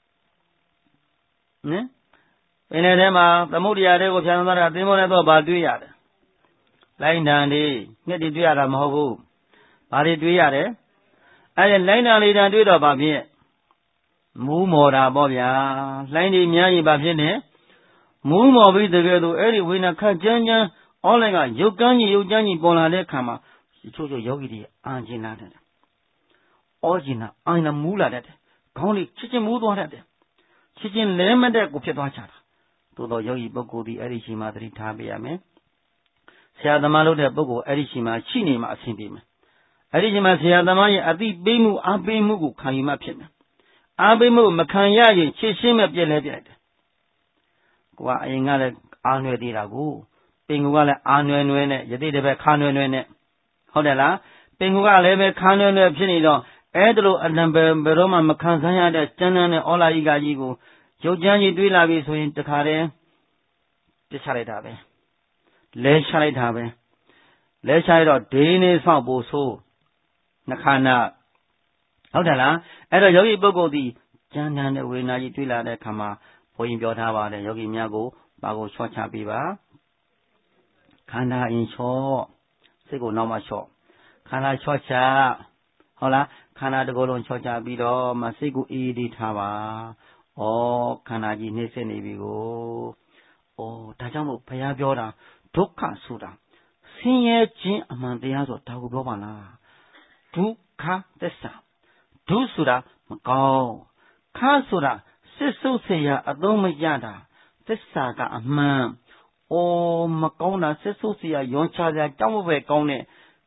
နော်ပင်လယ်ထဲမှာသမုဒ္ဒရာတွေကိုဖြတ်သွားတာသင်္ဘောနဲ့တော့ဘာတွေ့ရတယ်လိုင်းတန်တွေငှက်တွေတွေ့ရတာမဟုတ်ဘူးဘာတွေတွေ့ရတယ်အဲ့ဒီလိုင်းတန်လေးတန်တွေ့တော့ဘာဖြစ်မူးမော်တာပေါ့ဗျာလိုင်းတွေများရင်ဘာဖြစ်လဲမူးမော်ပြီးတကယ်လို့အဲ့ဒီဝိညာဉ်ခတ်ကြမ်းကြမ်းအောလိုက်ကရုပ်ကန်းကြီးရုပ်ကြမ်းကြီးပေါ်လာတဲ့အခါမှာချို့ချို့ယောဂီတွေအာကျင်လာတယ်အောကျင်လာအာနာမူးလာတတ်တယ်ခေါင်းလေးချစ်ချင်းမူးသွားတတ်တယ်ချစ်ချင်းလဲမတဲ့ကိုဖြစ်သွားချတာသို့တော့ယောဂီပုဂ္ဂိုလ်ဒီအဲ့ဒီချိန်မှာသတိထားပေးရမယ်ဆရာသမားလုပ်တဲ့ပုဂ္ဂိုလ်အဲ့ဒီချိန်မှာရှိနေမှအဆင်ပြေမယ်အဲ့ဒီချိန်မှာဆရာသမားရဲ့အသိပေးမှုအားပေးမှုကိုခံယူမှဖြစ်မယ်အားပေးမှုမခံရရင်ချစ်ရှင်းမဲ့ပြည့်လဲပြည့်တယ်ကိုကအရင်ကလည်းအားနွယ်သေးတာကိုပင်ကူကလည်းအားနွယ်နွယ်နဲ့ယတိတပည့်ခါနွယ်နွယ်နဲ့ဟုတ်တယ်လားပင်ကူကလည်းပဲခါနွယ်နွယ်ဖြစ်နေတော့အဲ့ဒါလိုအလံဘယ်ဘယ်တော့မှမခံစားရတဲ့ကျန်းတန်းတဲ့ဩလာယိကကြီးကိုရုပ်ကြမ်းကြီးတွေးလာပြီဆိုရင်တခါတည်းပြစ်ချလိုက်တာပဲလဲချလိုက်တာပဲလဲချလိုက်တော့ဒိနေဆောက်ဖို့ဆိုနှခါနာဟုတ်တယ်လားအဲ့တော့ယောဂီပုဂ္ဂိုလ်ဒီကျမ်းတမ်းတဲ့ဝေဒနာကြီးတွေ့လာတဲ့အခါမှာဘုန်းကြီးပြောထားပါတယ်ယောဂီများကိုပါကိုချော့ချပေးပါခန္ဓာအင်ချော့စိတ်ကိုနောက်မှချော့ခန္ဓာချော့ချဟုတ်လားခန္ဓာတစ်ခုလုံးချော့ချပြီးတော့မစိတ်ကိုအေးအေးထားပါဩခန္ဓာကြီးနှိမ့်ဆက်နေပြီကိုဩဒါကြောင့်မို့ဘုရားပြောတာဒုက္ခဆိုတာဆင်းရဲခြင်းအမှန်တရားဆိုဒါကိုပြောပါလားဒုက္ခသစ္စာဒုဆိုတာမကောင်းခဆိုတာစစ်ဆုပ်เสียအသုံးမရတာသစ္စာကအမှန်ဩမကောင်းတာစစ်ဆုပ်เสียရွန်ချစရာကြောက်မပဲကောင်းတဲ့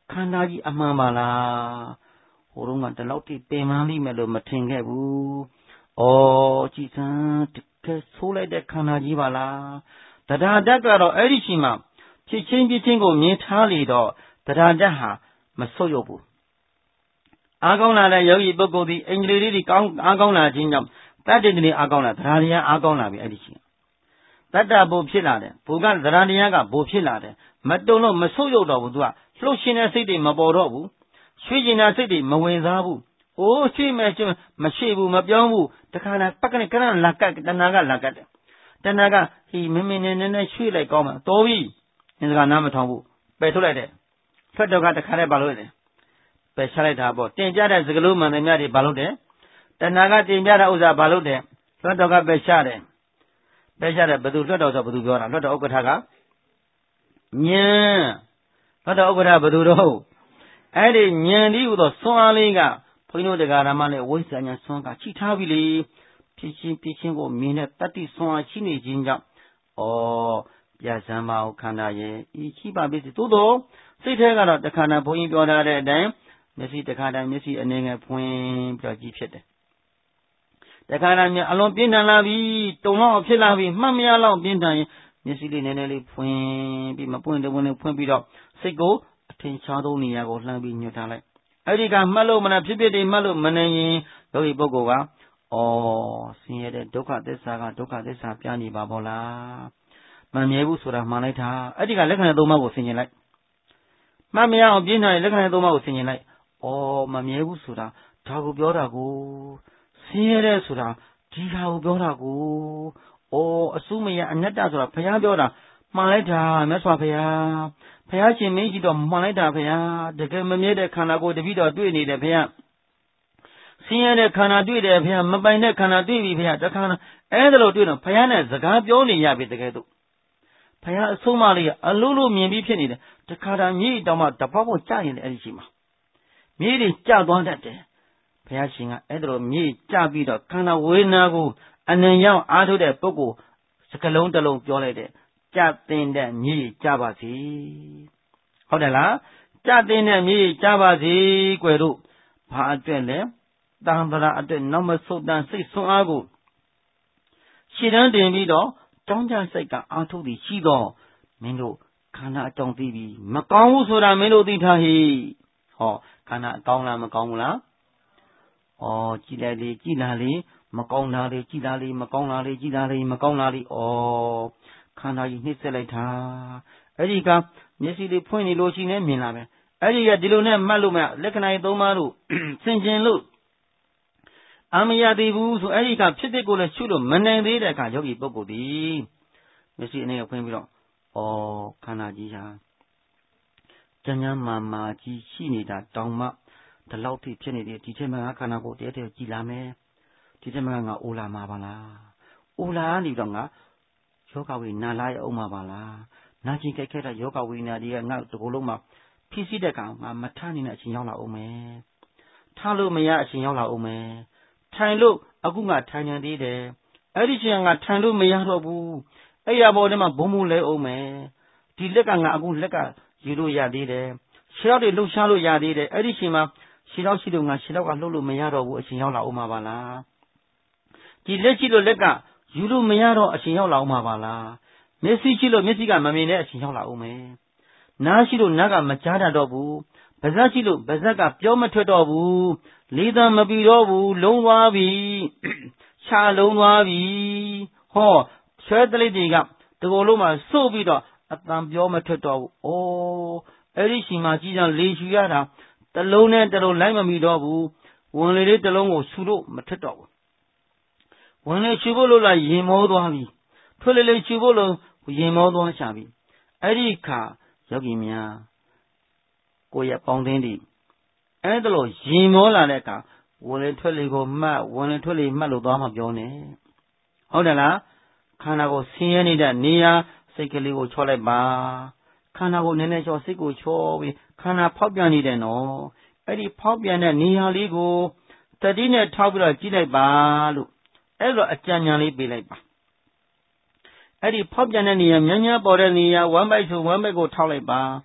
ခန္ဓာကြီးအမှန်ပါလားဟိုတုန်းကတလောက်တိပင်ပန်းလိမ့်မယ်လို့မထင်ခဲ့ဘူးဩကြည်စမ်းတကယ်ဆိုးလိုက်တဲ့ခန္ဓာကြီးပါလားတရားဓာတ်ကတော့အဲ့ဒီချိန်မှာဖြစ်ချင်းဖြစ်ချင်းကိုမြင်ထားလေတော့တရားဓာတ်ဟာမဆုတ်ယုတ်ဘူးအားကောင်းလာတဲ့ယောဂီပုဂ္ဂိုလ်ဒီအင်္ဂလိပ်လေးဒီကောင်းအားကောင်းလာခြင်းကြောင့်တတ္တိကနေအားကောင်းလာတရားတရားအားကောင်းလာပြီအဲ့ဒီချိန်တတ္တဘုဖြစ်လာတယ်ဘုကတရားတရားကဘုဖြစ်လာတယ်မတုံလို့မဆုတ်ယုတ်တော့ဘူးသူကလှုပ်ရှင်တဲ့စိတ်တွေမပေါ်တော့ဘူးရွှေ့ကျင်တဲ့စိတ်တွေမဝင်စားဘူးအိုးရွှေ့မဲ့ချင်းမရှိဘူးမပြောင်းဘူးတခါလာပက္ကနေကရလာကတ်တဏှာကလာကတ်တယ်တဏှာကဟီမင်းမင်းနဲ့နဲ့နဲ့ရွှေ့လိုက်ကောင်းမှာတော်ပြီအင်းစကားနားမထောင်ဘူးပယ်ထုတ်လိုက်တယ်ထွက်တော့ကတခါတည်းပါလို့တယ်ပယ်ချလိုက်တာပေါ့တင်ပြတဲ့စကလုံးမှန်တယ်များတွေဘာလို့တယ်တဏှာကတင်ပြတဲ့ဥစ္စာဘာလို့တယ်ထွက်တော့ကပယ်ချတယ်ပယ်ချတယ်ဘယ်သူထွက်တော့ဆိုဘယ်သူပြောတာထွက်တော့ဥက္ကဋ္ဌကညံထွက်တော့ဥက္ကဋ္ဌဘယ်သူတော့အဲ့ဒီညံဒီဟူသောဆွမ်းအားလေးကဘုန်းကြီးတို့တရားဓမ္မနဲ့ဝိဇ္ဇာညာဆွမ်းကချိထားပြီလေဖြစ်ချင်းဖြစ်ချင်းကိုမြင်တဲ့တတ္တိဆွမ်းအားရှိနေခြင်းကြောင့်ဩပြဇံမအောင်ခန္ဓာရဲ့ဤရှိပါပြီသို့တော့စိတ်ထဲကတော့တခါတည်းဘုန်းကြီးပြောထားတဲ့အတိုင်းမျက်စိတခါတည်းမျက်စိအနေငယ်ဖွင့်ပြီးတော့ကြည့်ဖြစ်တယ်တခါတည်းမြအလွန်ပြင်းထန်လာပြီတုံလောက်ဖြစ်လာပြီမှတ်မရလောက်ပြင်းထန်ရင်မျက်စိလေးနည်းနည်းလေးဖွင့်ပြီးမပွင့်တပွင့်လေးဖွင့်ပြီးတော့စိတ်ကိုအထင်ရှားဆုံးနေရာကိုလှမ်းပြီးညွှန်ထားလိုက်အဲ့ဒီကမှတ်လို့မနာဖြစ်ဖြစ်တွေမှတ်လို့မနေရင်ယောဂီပုဂ္ဂိုလ်ကဩဆင်းရဲတဲ့ဒုက္ခသစ္စာကဒုက္ခသစ္စာပြနေပါဘောလားမမြဲဘူးဆိုတာမှန်လိုက်တာအဲ့ဒီကလက္ခဏာသုံးပါးကိုဆင်ခြင်လိုက်မှတ်မရအောင်ပြင်းထန်တဲ့လက္ခဏာသုံးပါးကိုဆင်ခြင်လိုက်ဩမမြဲဘူးဆိုတာဒါကိုပြောတာကိုဆင်းရဲတဲ့ဆိုတာဒီဟာကိုပြောတာကိုဩအစုမရအနတ္တဆိုတာဘုရားပြောတာမှန်လိုက်တာမြတ်စွာဘုရားဘုရားရှင်မင်းကြီးတော့မှန်လိုက်တာဘုရားတကယ်မမြဲတဲ့ခန္ဓာကိုယ်တပိတော့တွေ့နေတယ်ဘုရားဆင်းရဲတဲ့ခန္ဓာတွေ့တယ်ဘုရားမပိုင်တဲ့ခန္ဓာတွေ့ပြီဘုရားတခါအဲ့ဒါလို့တွေ့တော့ဘုရားနဲ့စကားပြောနေရပြီတကယ်တော့ဘုရားအဆုံးမလေးကအလုံးလုံးမြင်ပြီးဖြစ်နေတယ်တခါတည်းမြေတောင်မှတပေါက်ပေါက်ကြာရင်လည်းအဲ့ဒီရှိမှာမြေတွေကျသွားတတ်တယ်ဘုရားရှင်ကအဲ့ဒါလို့မြေကျပြီးတော့ခန္ဓာဝေဒနာကိုအနံရောက်အားထုတ်တဲ့ပုဂ္ဂိုလ်စကလုံးတစ်လုံးပြောလိုက်တဲ့ကြတင်တဲ့မြေကြပါစေဟုတ်တယ်လားကြတင်တဲ့မြေကြပါစေကွယ်တို့ဘာအတွက်လဲတန်ត្រာအတွက်နောက်မဆုတ်တန်စိတ်ဆွမ်းအားကိုရှည်တန်းတင်ပြီးတော့တောင်းကြစိတ်ကအားထုတ်သည်ရှိတော့မင်းတို့ခန္ဓာအကြောင်းသိပြီမကောင်းဘူးဆိုတာမင်းတို့သိထားဟိဟောခန္ဓာအကောင်းလားမကောင်းဘူးလားဩကြည်လိုက်လေကြည်လာလေမကောင်းတာလေကြည်လာလေမကောင်းတာလေကြည်လာလေမကောင်းတာလေဩခန္ဓာကြီးနှိမ့်ဆက်လိုက်တာအဲ့ဒီကမျက်စိလေးဖွင့်နေလို့ရှိနေမြင်လာပဲအဲ့ဒီကဒီလိုနဲ့မှတ်လို့မလက္ခဏာသုံးပါးလို့ဆင်ခြင်လို့အမရသေးဘူးဆိုအဲ့ဒီကဖြစ်တဲ့ကိုလည်းရှုလို့မနိုင်သေးတဲ့အခါယောဂီပုဂ္ဂိုလ်ဒီမျက်စိအနေနဲ့ဖွင့်ပြီးတော့ဩခန္ဓာကြီးဟာကျမ်းကျမ်းမာမာကြီးရှိနေတာတောင်မှဒီလောက်ထိဖြစ်နေတယ်ဒီချိန်မှာငါခန္ဓာကိုယ်တည်းတည်းကြည်လာမယ်ဒီချိန်မှာငါအိုလာမှာပါလားအိုလာနေတော့ငါယောဂဝိနာလာရအောင်မှာပါလားနာကျင်ကြိုက်ခဲ့တဲ့ယောဂဝိနာတွေကငါတကူလုံးမှာဖြစ်စီတဲ့ကောင်ငါမထနိုင်တဲ့အချိန်ရောက်လာအောင်မယ်ထားလို့မရအချိန်ရောက်လာအောင်မယ်ထိုင်လို့အခုငါထိုင်နေသေးတယ်အဲ့ဒီချိန်ကထိုင်လို့မရတော့ဘူးအဲ့ရပေါ်ထဲမှာဘုံဘုံလဲအောင်မယ်ဒီလက်ကငါအခုလက်ကယူလို့ရသေးတယ်ခြေထောက်တွေလှုပ်ရှားလို့ရသေးတယ်အဲ့ဒီချိန်မှာခြေထောက်ရှိလို့ငါခြေထောက်ကလှုပ်လို့မရတော့ဘူးအချိန်ရောက်လာအောင်မှာပါလားဒီလက်ရှိလို့လက်ကယူလို့မရတော့အချိန်ရောက်လာအောင်မှာပါလားမျက်စိရှိလို့မျက်စိကမမြင်တဲ့အချိန်ရောက်လာအောင်မယ်နားရှိလို့နားကမကြားတတ်တော့ဘူးပါးစပ်ရှိလို့ပါးစပ်ကပြောမထွက်တော့ဘူးလေးသံမပြီးတော့ဘူးလုံးသွားပြီရှားလုံးသွားပြီဟောဆွဲတလိပ်တွေကဒီလိုလုံးမှာစို့ပြီးတော့အတန်ပြောမထွက်တော့ဘူးဩအဲ့ဒီချိန်မှာကြီးကြလေရှူရတာတလုံးနဲ့တလုံးလိုက်မမီတော့ဘူးဝင်လေလေးတလုံးကိုရှူလို့မထွက်တော့ဘူးဝင်လေရှူဖို့လို့လားရင်မောသွားပြီထွက်လေလေးရှူဖို့လို့ရင်မောသွားချပြီအဲ့ဒီခါယောဂီများကိုယ့်ရဲ့ပေါင်းသင်းတွေအဲ့ဒါလို့ရင်မောလာတဲ့အခါဝင်လေထွက်လေကိုမှတ်ဝင်လေထွက်လေမှတ်လို့သွားမှပြောနေဟုတ်တယ်လားခန္ဓာကိုဆင်းရဲနေတဲ့နေရာစိတ်ကလေးကိုချောလိုက်ပါခန္ဓာကိုနည်းနည်းချောစိတ်ကိုချောပြီးခန္ဓာဖောက်ပြန်နေတယ်နော်အဲ့ဒီဖောက်ပြန်တဲ့နေရာလေးကိုတတိနဲ့ထောက်ပြီးတော့ကြည့်လိုက်ပါလို့အဲ့လိုအကြံဉာဏ်လေးပေးလိုက်ပါအဲ့ဒီဖောက်ပြန်တဲ့နေရာများများပေါ်တဲ့နေရာဝမ်းပိုက်ဆိုဝမ်းပိုက်ကိုထောက်လိုက်ပါ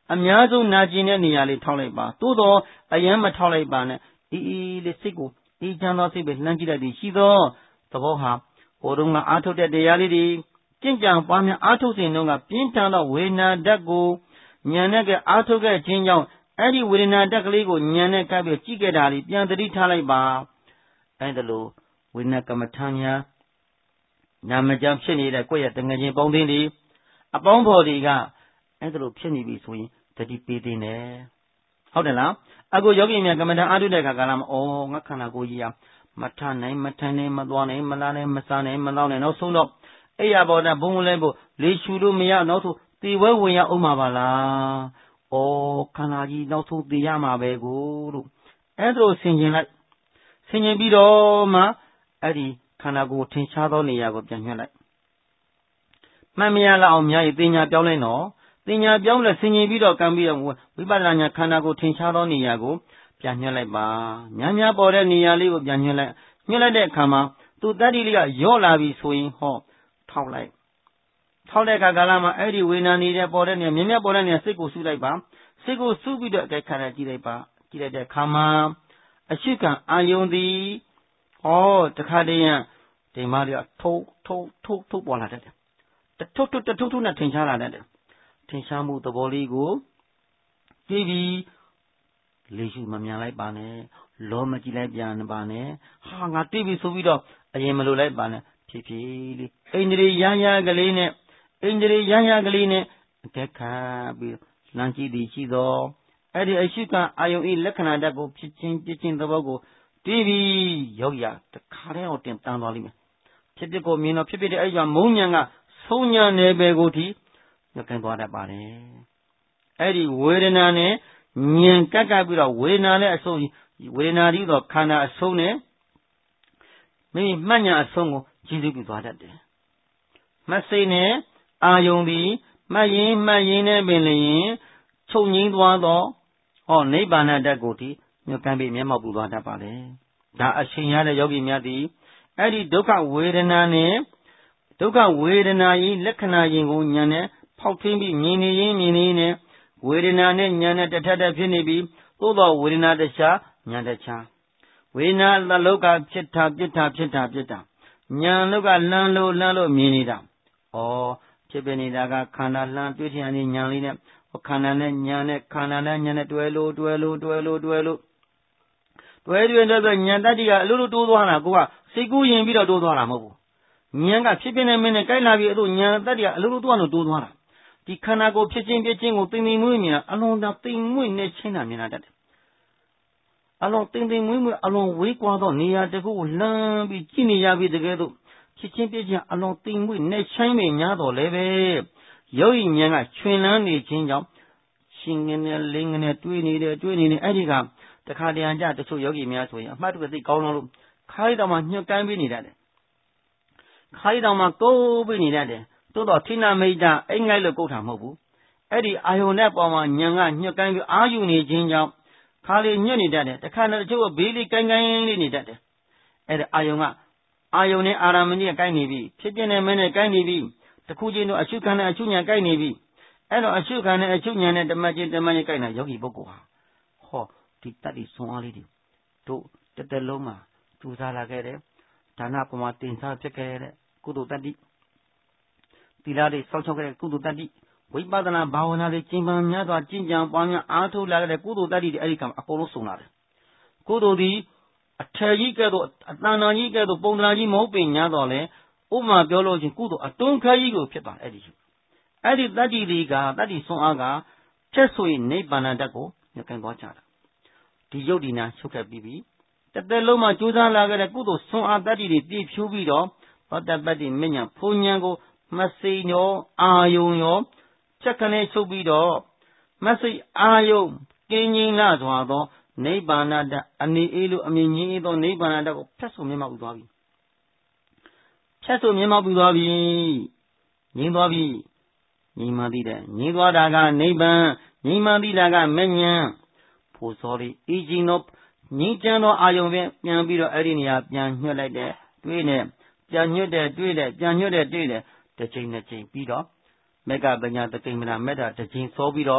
အများဆုံးနာကျင်တဲ့နေရာလေးထောက်လိုက်ပါသို့တော့အယမ်းမထောက်လိုက်ပါနဲ့အေးအေးလေးစိတ်ကိုအေးချမ်းသောစိတ်ပဲလှမ်းကြည့်လိုက်ပြီးရှိသောသဘောဟာဟိုတုန်းကအားထုတ်တဲ့တရားလေးတွေကြင်ကြံပွားများအားထုတ်စဉ်တုန်းကပြင်းထန်သောဝေဒနာဓာတ်ကိုဉာဏ်နဲ့ကအားထုတ်ခဲ့ခြင်းကြောင့်အဲ့ဒီဝေဒနာဓာတ်ကလေးကိုဉာဏ်နဲ့ကပ်ပြီးကြည့်ခဲ့တာလေးပြန်သတိထားလိုက်ပါအဲ့ဒါလိုဝေဒနာကမ္မထာများနာမကျမ်းဖြစ်နေတဲ့ကိုယ့်ရဲ့တငယ်ချင်းပေါင်းသင်းတွေအပေါင်းဖော်တွေကအဲ့ဒါလိုဖြစ်နေပြီဆိုရင်သတိပေးသင်းတယ်ဟုတ်တယ်လားအခုယောဂီများကမ္မထာအားထုတ်တဲ့အခါကလည်းဩငါခန္ဓာကိုယ်ကြီးဟာမထနိုင်မထနိုင်မသွားနိုင်မလာနိုင်မစားနိုင်မလောင်းနိုင်နောက်ဆုံးတော့အဲ့ရပေါ်တဲ့ဘုံလဲဖို့လေရှူလို့မရနောက်ဆုံးသေဝဲဝင်ရအောင်မှာပါလားဩခန္ဓာကြီးနောက်ဆုံးသေရမှာပဲကိုလို့အဲ့ဒါလိုဆင်ခြင်လိုက်ဆင်ခြင်ပြီးတော့မှအဲ့ဒီခန္ဓာကိုယ်ထင်ရှားသောနေရာကိုပြန်ညွှတ်လိုက်မှန်မရလောက်အောင်များရင်ပညာပြောင်းလိုက်တော့ပညာပြောင်းလဲဆင်ခြင်ပြီးတော့ကံပြီးတော့ဝိပဿနာညာခန္ဓာကိုယ်ထင်ရှားသောနေရာကိုပြန်ညွှတ်လိုက်ပါများများပေါ်တဲ့နေရာလေးကိုပြန်ညွှတ်လိုက်ညွှတ်လိုက်တဲ့အခါမှာသူတတ္တိလေးကယော့လာပြီဆိုရင်ဟောထောက်လိုက်ထောက်တဲ့အခါကာလမှာအဲ့ဒီဝေဒနာနေတဲ့ပေါ်တဲ့နေရာမြင်မြပေါ်တဲ့နေရာစိတ်ကိုစုလိုက်ပါစိတ်ကိုစုပြီးတော့အကြိုက်ခါရကြည့်လိုက်ပါကြည့်လိုက်တဲ့အခါမှာအရှိကံအာယုံသည်ဟောတခါတည်းရဒီမလေးကထုံထုံထုံထုံပေါ်လာတတ်တယ်တထုံထုံတထုံထုံနဲ့ထင်ရှားလာတတ်တယ်ထင်ရှားမှုသဘောလေးကိုကြည့်ပြီးလေရှုမမြန်လိုက်ပါနဲ့လောမကြည့်လိုက်ပြန်ပါနဲ့ဟာငါတွေ့ပြီဆိုပြီးတော့အရင်မလိုလိုက်ပါနဲ့ဖြည်းဖြည်းလေးအိန္ဒြေရရကလေးနဲ့အိန္ဒြေရရကလေးနဲ့အကက်ခါပြီးလမ်းကြည့်သည်ရှိသောအဲ့ဒီအရှိကအာယုံဤလက္ခဏာဓာတ်ကိုဖြစ်ချင်းပြချင်းသဘောကိုတီးပြီးယောဂီတခါတည်းအောင်တင်တန်းသွားလိမ့်မယ်ဖြစ်ဖြစ်ကိုမြင်တော့ဖြစ်ဖြစ်တဲ့အဲ့ဒီမုံညံကဆုံးညံနယ်ပယ်ကိုထိညှို့ကင်းသွားတတ်ပါတယ်အဲ့ဒီဝေဒနာနဲ့ဉာဏ်ကပ်ကပ်ပြီးတော့ဝေဒနာနဲ့အဆုံးဝေဒနာဒီတော့ခန္ဓာအဆုံးနဲ့မိမိမှတ်ညာအဆုံးကိုကြည့်စုပြီးသွားတတ်တယ်မှတ်စိတ်နဲ့အာယုံပြီးမှတ်ရင်မှတ်ရင်နဲ့ပင်လျင်ချုပ်ငိမ့်သွားတော့ဟောနိဗ္ဗာန်ဓာတ်ကိုဒီညှို့ကမ်းပြီးမျက်မှောက်ပူသွားတတ်ပါလေဒါအရှင်ရတဲ့ယောဂီများသည်အဲ့ဒီဒုက္ခဝေဒနာနဲ့ဒုက္ခဝေဒနာကြီးလက္ခဏာရင်ကိုဉာဏ်နဲ့ဖောက်ထွင်းပြီးမြင်နေရင်မြင်နေနဲ့ဝေဒနာနဲ့ဉာဏ်နဲ့တထက်တည်းဖြစ်နေပြီးသို့သောဝေဒနာတခြားဉာဏ်တခြားဝေဒနာသလောကဖြစ်တာပြစ်တာဖြစ်တာပြစ်တာဉာဏ်လောကလမ်းလို့လမ်းလို့မြင်နေတာဩဖြစ်ပြနေတာကခန္ဓာလမ်းတွေ့ထင်ရနေဉာဏ်လေးနဲ့ခန္ဓာနဲ့ဉာဏ်နဲ့ခန္ဓာနဲ့ဉာဏ်နဲ့တွဲလို့တွဲလို့တွဲလို့တွဲလို့တွဲတွဲတော့ဉာဏ်တတ္တိကအလိုလိုတိုးသွားတာကိုကစိတ်ကူးရင်ပြီးတော့တိုးသွားတာမဟုတ်ဘူးဉာဏ်ကဖြစ်ပြနေမင်းနဲ့ကြိုက်လာပြီးအဲ့လိုဉာဏ်တတ္တိကအလိုလိုတိုးအောင်တိုးသွားတာဒီခန္ဓာကိုဖြစ်ချင်းဖြစ်ချင်းကိုသိမ့်သိမ့်မွေးမြင်တာအလွန်သာသိမ့်မွေးနေချင်းတာမြင်တာတတ်တယ်အလွန်သိမ့်သိမ့်မွေးမွေးအလွန်ဝေးကွာသောနေရာတစ်ခုကိုလှမ်းပြီးကြည့်နေရပြီးတကယ်တော့ဖြစ်ချင်းဖြစ်ချင်းအလွန်သိမ့်မွေးနေချိုင်းပင်များတော်လည်းပဲယောဂီဉာဏ်ကချွင်လန်းနေခြင်းကြောင့်ရှင်ငင်းနဲ့လင်းငင်းနဲ့တွေးနေတယ်တွေးနေနေအဲ့ဒီကတခါတရံကြတချို့ယောဂီများဆိုရင်အမှတ်တကသိကောင်းလို့ခိုင်းတော်မှာညှို့ကမ်းပြီးနေတတ်တယ်ခိုင်းတော်မှာကိုးပြီးနေတတ်တယ်တိုးတော့ထိနာမိတ်တာအိမ်ငိုက်လို့ကုတ်တာမဟုတ်ဘူးအဲ့ဒီအာယုန်နဲ့ပေါ်မှာညံကညှို့ကမ်းပြီးအာယူနေခြင်းကြောင့်ခါလေးညှို့နေတတ်တယ်တခါတချို့ဘေးလေးကိုင်းကိုင်းလေးနေတတ်တယ်အဲ့ဒါအာယုန်ကအာယုန်နဲ့အာရမဏိကကိုင်းနေပြီဖြစ်ပြနေမင်းနဲ့ကိုင်းနေပြီတခုချင်းတို့အရှုခံနဲ့အရှုညာကိုင်းနေပြီအဲ့တော့အရှုခံနဲ့အရှုညာနဲ့ဓမ္မချင်းဓမ္မချင်းကိုင်းတာယောဂီပုဂ္ဂိုလ်ဟာဟောဒီတတ္တိဆွမ်းအားလေးတွေတို့တစ်သက်လုံးမှာကြိုးစားလာခဲ့တယ်ဒါနပမာတင်စားဖြစ်ခဲ့တဲ့ကုသိုလ်တတ္တိသီလတွေစောင့်ရှောက်ခဲ့တဲ့ကုသိုလ်တတ္တိဝိပဿနာဘာဝနာတွေကျင့်ပန်းများစွာကျင့်ကြံပွားများအားထုတ်လာခဲ့တဲ့ကုသိုလ်တတ္တိတွေအဲ့ဒီကအကုန်လုံးစုံလာတယ်ကုသိုလ်ဒီအထယ်ကြီးကဲ့သို့အတန်တော်ကြီးကဲ့သို့ပုံသဏ္ဍာန်ကြီးမဟုတ်ပင်များတော့လေဥပမာပြောလို့ချင်းကုသိုလ်အတွန်းခါကြီးကိုဖြစ်သွားအဲ့ဒီအဲ့ဒီတတ္တိတွေကတတ္တိဆွမ်းအားကချက်ဆိုရင်နိဗ္ဗာန်ဓာတ်ကိုညှို့ကမ်းသွားကြတာဒီယုတ်ဒီနာချုပ်ခဲ့ပြီးပြီတစ်သက်လုံးမှာကြိုးစားလာခဲ့တဲ့ကုသိုလ်ဆွမ်းအားတတ္တိတွေပြည့်ဖြိုးပြီးတော့သောတပတ္တိမဉ္ဇဉ်ဖုန်ဉဏ်ကိုမစိန်ရောအာယုံရောချက်ကနေချုပ်ပြီးတော့မစိအာယုံကင်းငြိမ်းလာစွာသောနိဗ္ဗာန်ဓာတ်အနေအေးလိုအမြင်ကြီးသောနိဗ္ဗာန်ဓာတ်ကိုဖြတ်ဆိုမျက်မှောက်ပြီးသွားပြီဖြတ်ဆိုမျက်မှောက်ပြီးသွားပြီငြိမ်းသွားပြီငြိမ်းမှသိတဲ့ငြိမ်းသွားတာကနိဗ္ဗာန်ငြိမ်းမှသိတာကမဉ္ဇဉ်ဖို့စောလေးအေးကြီးသောငြိမ်းချမ်းသောအာယုံဖြင့်ပြန်ပြီးတော့အဲ့ဒီနေရာပြန်ညှွတ်လိုက်တဲ့တွေးနဲ့ပြန်ညှွတ်တဲ့တွေးတဲ့ပြန်ညှွတ်တဲ့တွေးတဲ့တစ်ချိန်နှစ်ချိန်ပြီးတော့မေကပညာတကိမနာမေတ္တာတစ်ချိန်စောပြီးတော့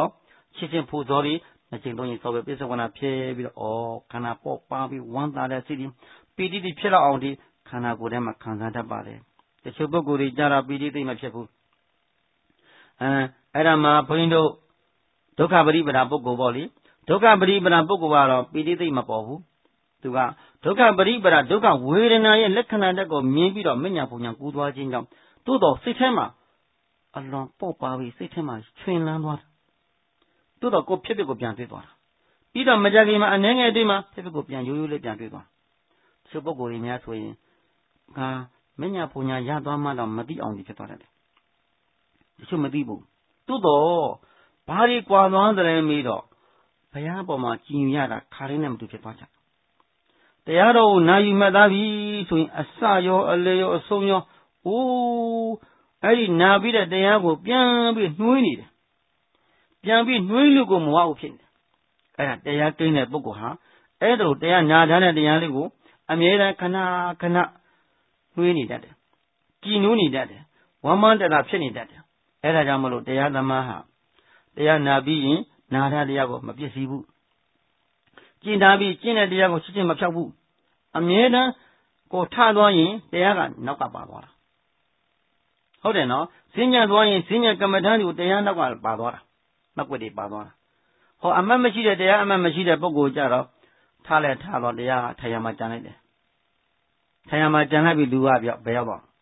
ချစ်ချင်းဖို့စောပြီးအချိန်သုံးရင်စောပဲပြစ္ဆဝနာဖြဲပြီးတော့ဩခန္ဓာပေါ့ပါပြီးဝမ်းသာတဲ့စိတ်ကြီးပီတိတိဖြစ်တော့အောင်ဒီခန္ဓာကိုယ်ထဲမှာခံစားတတ်ပါတယ်တချို့ပုဂ္ဂိုလ်တွေကြတာပီတိသိမဖြစ်ဘူးအဲအဲ့ဒါမှဘုန်းကြီးတို့ဒုက္ခပရိပဒါပုဂ္ဂိုလ်ပေါ့လေဒုက္ခပရိပဒါပုဂ္ဂိုလ်ကတော့ပီတိသိမပေါ်ဘူးသူကဒုက္ခပရိပဒါဒုက္ခဝေဒနာရဲ့လက္ခဏာတက်ကိုမြင်ပြီးတော့မညာပုံညာကူးသွားခြင်းကြောင့်သို့တော်စိတ်ထဲမှာအလွန်ပေါ့ပါပြီးစိတ်ထဲမှာချွင်လန်းသွားတယ်သို့တော်ကိုဖြစ်ဖြစ်ကိုပြန်တွေ့သွားတာပြီးတော့မကြခင်မှာအနှဲငယ်အတွင်းမှာဖြစ်ဖြစ်ကိုပြန်ရိုးရိုးလေးပြန်တွေ့သွားတချို့ပုဂ္ဂိုလ်တွေများဆိုရင်ကမညာပုံညာရသွားမှတော့မသိအောင်ဒီဖြစ်သွားတယ်တချို့မသိဘူးသို့တော်ဘာတွေကွာသွားတယ်မေးတော့ဘုရားပေါ်မှာကြည်ညိုရတာခါရင်းနဲ့မတူဖြစ်သွားကြတရားတော်ကိုနာယူမှတ်သားပြီဆိုရင်အစရောအလေရောအဆုံးရောအိုးအဲ့ဒီနာပြီးတဲ့တရားကိုပြန်ပြီးနှွေးနေတယ်ပြန်ပြီးနှွေးလို့ကိုမဝဘူးဖြစ်နေတယ်အဲ့ဒါတရားကိန်းတဲ့ပုဂ္ဂိုလ်ဟာအဲ့ဒါတရားနာထားတဲ့တရားလေးကိုအမြဲတမ်းခဏခဏနှွေးနေတတ်တယ်ကြည်နူးနေတတ်တယ်ဝမ်းမန်းတတာဖြစ်နေတတ်တယ်အဲ့ဒါကြောင့်မလို့တရားသမားဟာတရားနာပြီးရင်နာထားတရားကိုမပြည့်စည်ဘူးကျင့်ထားပြီးကျင့်တဲ့တရားကိုချစ်ချင်းမဖြောက်ဘူးအမြဲတမ်းကိုထသွားရင်တရားကနောက်ကပါသွားတာဟုတ်တယ်နော်ဈဉ္ညာသွားရင်ဈဉ္ညာကမ္မဋ္ဌာန်းကိုတရားနောက်ကပါသွားတာနောက်ွက်တွေပါသွားတာဟောအမှတ်မရှိတဲ့တရားအမှတ်မရှိတဲ့ပုဂ္ဂိုလ်ကြတော့ထားလဲထားတော့တရားထိုင်ရမှာကြံလိုက်တယ်ထိုင်ရမှာကြံလိုက်ပြီးလူကပြောဘယ်ရောက်သွား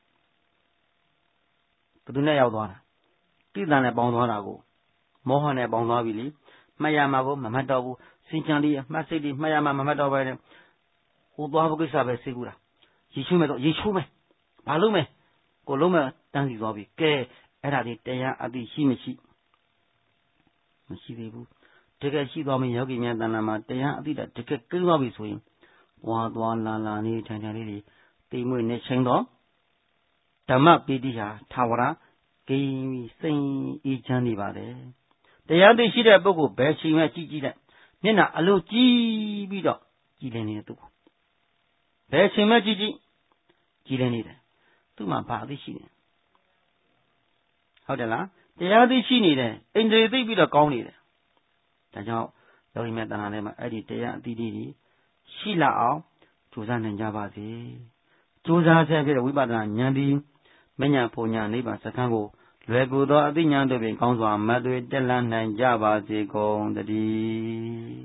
ဘယ်သူနဲ့ရောက်သွားတာတိတန်နဲ့ပေါင်းသွားတာကိုမောဟနဲ့ပေါင်းသွားပြီလေမှတ်ရမှာကိုမမှတ်တော့ဘူးစင်ကြံလေးမှတ်စိတ်လေးမှတ်ရမှာမမှတ်တော့ပဲဟိုသွားဖို့ကိစ္စပဲစိတ်ကူတာရေချိုးမယ်တော့ရေချိုးမယ်ဘာလို့မယ်ကိုလုံးမဲ့တန်းစီသွားပြီကဲအဲ့ဒါဒီတရားအသိရှိမရှိမရှိသေးဘူးတကယ်ရှိသွားမယ်ယောဂီများတဏ္ဍာမှာတရားအသိတာတကယ်ကျင်းသွားပြီဆိုရင်ဝါသွားလာလာနေထိုင်ထိုင်လေးတွေတိမ်မွေ့နေချင်းတော့ဓမ္မပိဋိဟာသာဝရဂိမ်းစိတ်အေးချမ်းနေပါတယ်တရားသိရှိတဲ့ပုဂ္ဂိုလ်ဘယ်ချိန်မှကြည့်ကြည့်တဲ့မျက်နှာအလိုကြည့်ပြီးတော့ကြည်လင်နေတဲ့သူဘယ်ချိန်မှကြည့်ကြည့်ကြည်လင်နေတယ်သူ့မှာဘာအသိရှိတယ်ဟုတ်တယ်လားတရားသိရှိနေတယ်အိန္ဒြေသိပြီးတော့ကောင်းနေတယ်ဒါကြောင့်ယောဂီများတဏ္ဍာထဲမှာအဲ့ဒီတရားအသိတွေရှိလာအောင်ကြိုးစားနိုင်ကြပါစေကြိုးစားဆဲဖြစ်တဲ့ဝိပဿနာဉာဏ်ဒီမဉ္ဇဉ်ပုံညာနိဗ္ဗာန်စခန်းကိုလွယ်ကူသောအသိဉာဏ်တို့ဖြင့်ကောင်းစွာမတ်သွေတက်လှမ်းနိုင်ကြပါစေကုန်သတည်း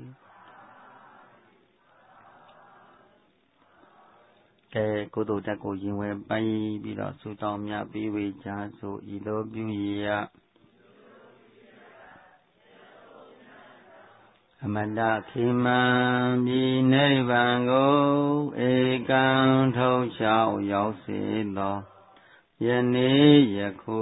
ကဲကုသိုလ်တက်ကိုရင်ဝယ်ပိုင်းပြီးတော့ဆုတောင်းမြတ်ပြီးဝေချဆိုဤလိုပြုရအမတခိမံဒီနိဗ္ဗာန်ကိုဧကံထုတ်ချောက်ရောက်စေသောယနေ့ယခု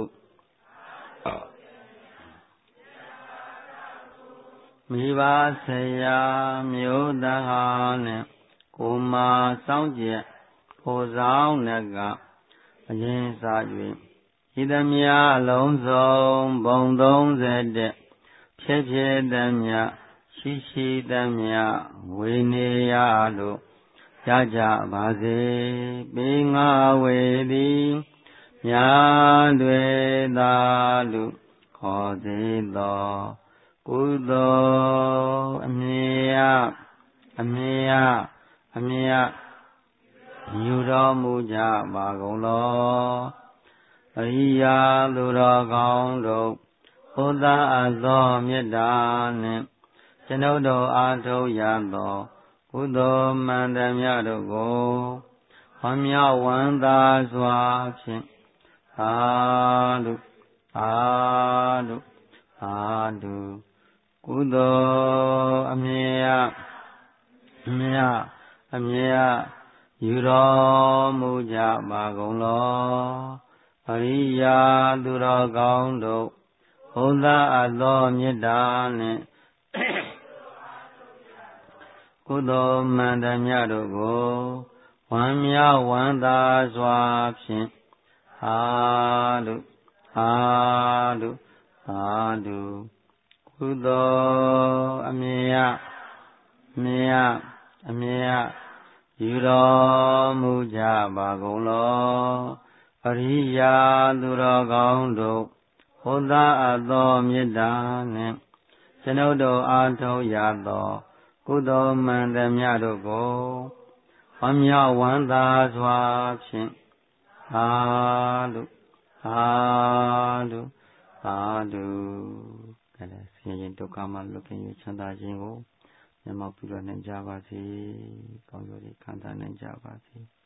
မိဘဆရာမျိုးသားနဲ့ကိုမာစောင့်ကြက်ကိုဆောင်နကအရင်စား၍ဤသမျှအလုံးစုံဘုံသုံးဆယ်တဲ့ဖြစ်ဖြစ်သမျှရှိရှိသမျှဝေနေရလို့ရကြပါစေပေငါဝေသည်ညာတွေသာလူခေါ်စေသောကုသိုလ်အမြတ်အမြတ်အမြတ်ယူတော်မူကြပါကုန်လောအရိယာသူတော်ကောင်းတို့ဘုရားအသောမေတ္တာနှင့်ကျွန်ုပ်တို့အားထုတ်ရသောကုသိုလ်မှန်သမျှတို့ကိုဝမ်းမြောက်ဝမ်းသာစွာဖြင့်သာဓုသာဓုသာဓုကုသိုလ်အမြတ်အမြတ်အမြတ်ယူတော်မူကြပါကုန်လောအရိယာသူတော်ကောင်းတို့ဘုရားအသောမေတ္တာနှင့်ကုသိုလ်မှန်သမျှတို့ကိုဝမ်းမြောက်ဝမ်းသာစွာဖြင့်သာဓုသာဓုသာဓုကုသိုလ်အမြတ်အမြတ်အမြတ်ယူတော်မူကြပါကုန်လောအရိယာသူတော်ကောင်းတို့ဘုရားအသောမေတ္တာနှင့်ကျွန်ုပ်တို့အားထုတ်ရသောကုသိုလ်မှန်သမျှတို့ကိုဝမ်းမြောက်ဝမ်းသာစွာဖြင့်သာဓုသာဓုသာဓုကဲဆင်းရဲဒုက္ခမှလွတ်ကင်း၍ချမ်းသာခြင်းကိုမျက်မှောက်ပြုရနိုင်ကြပါစေကောင်းကျိုးတွေခံစားနိုင်ကြပါစေ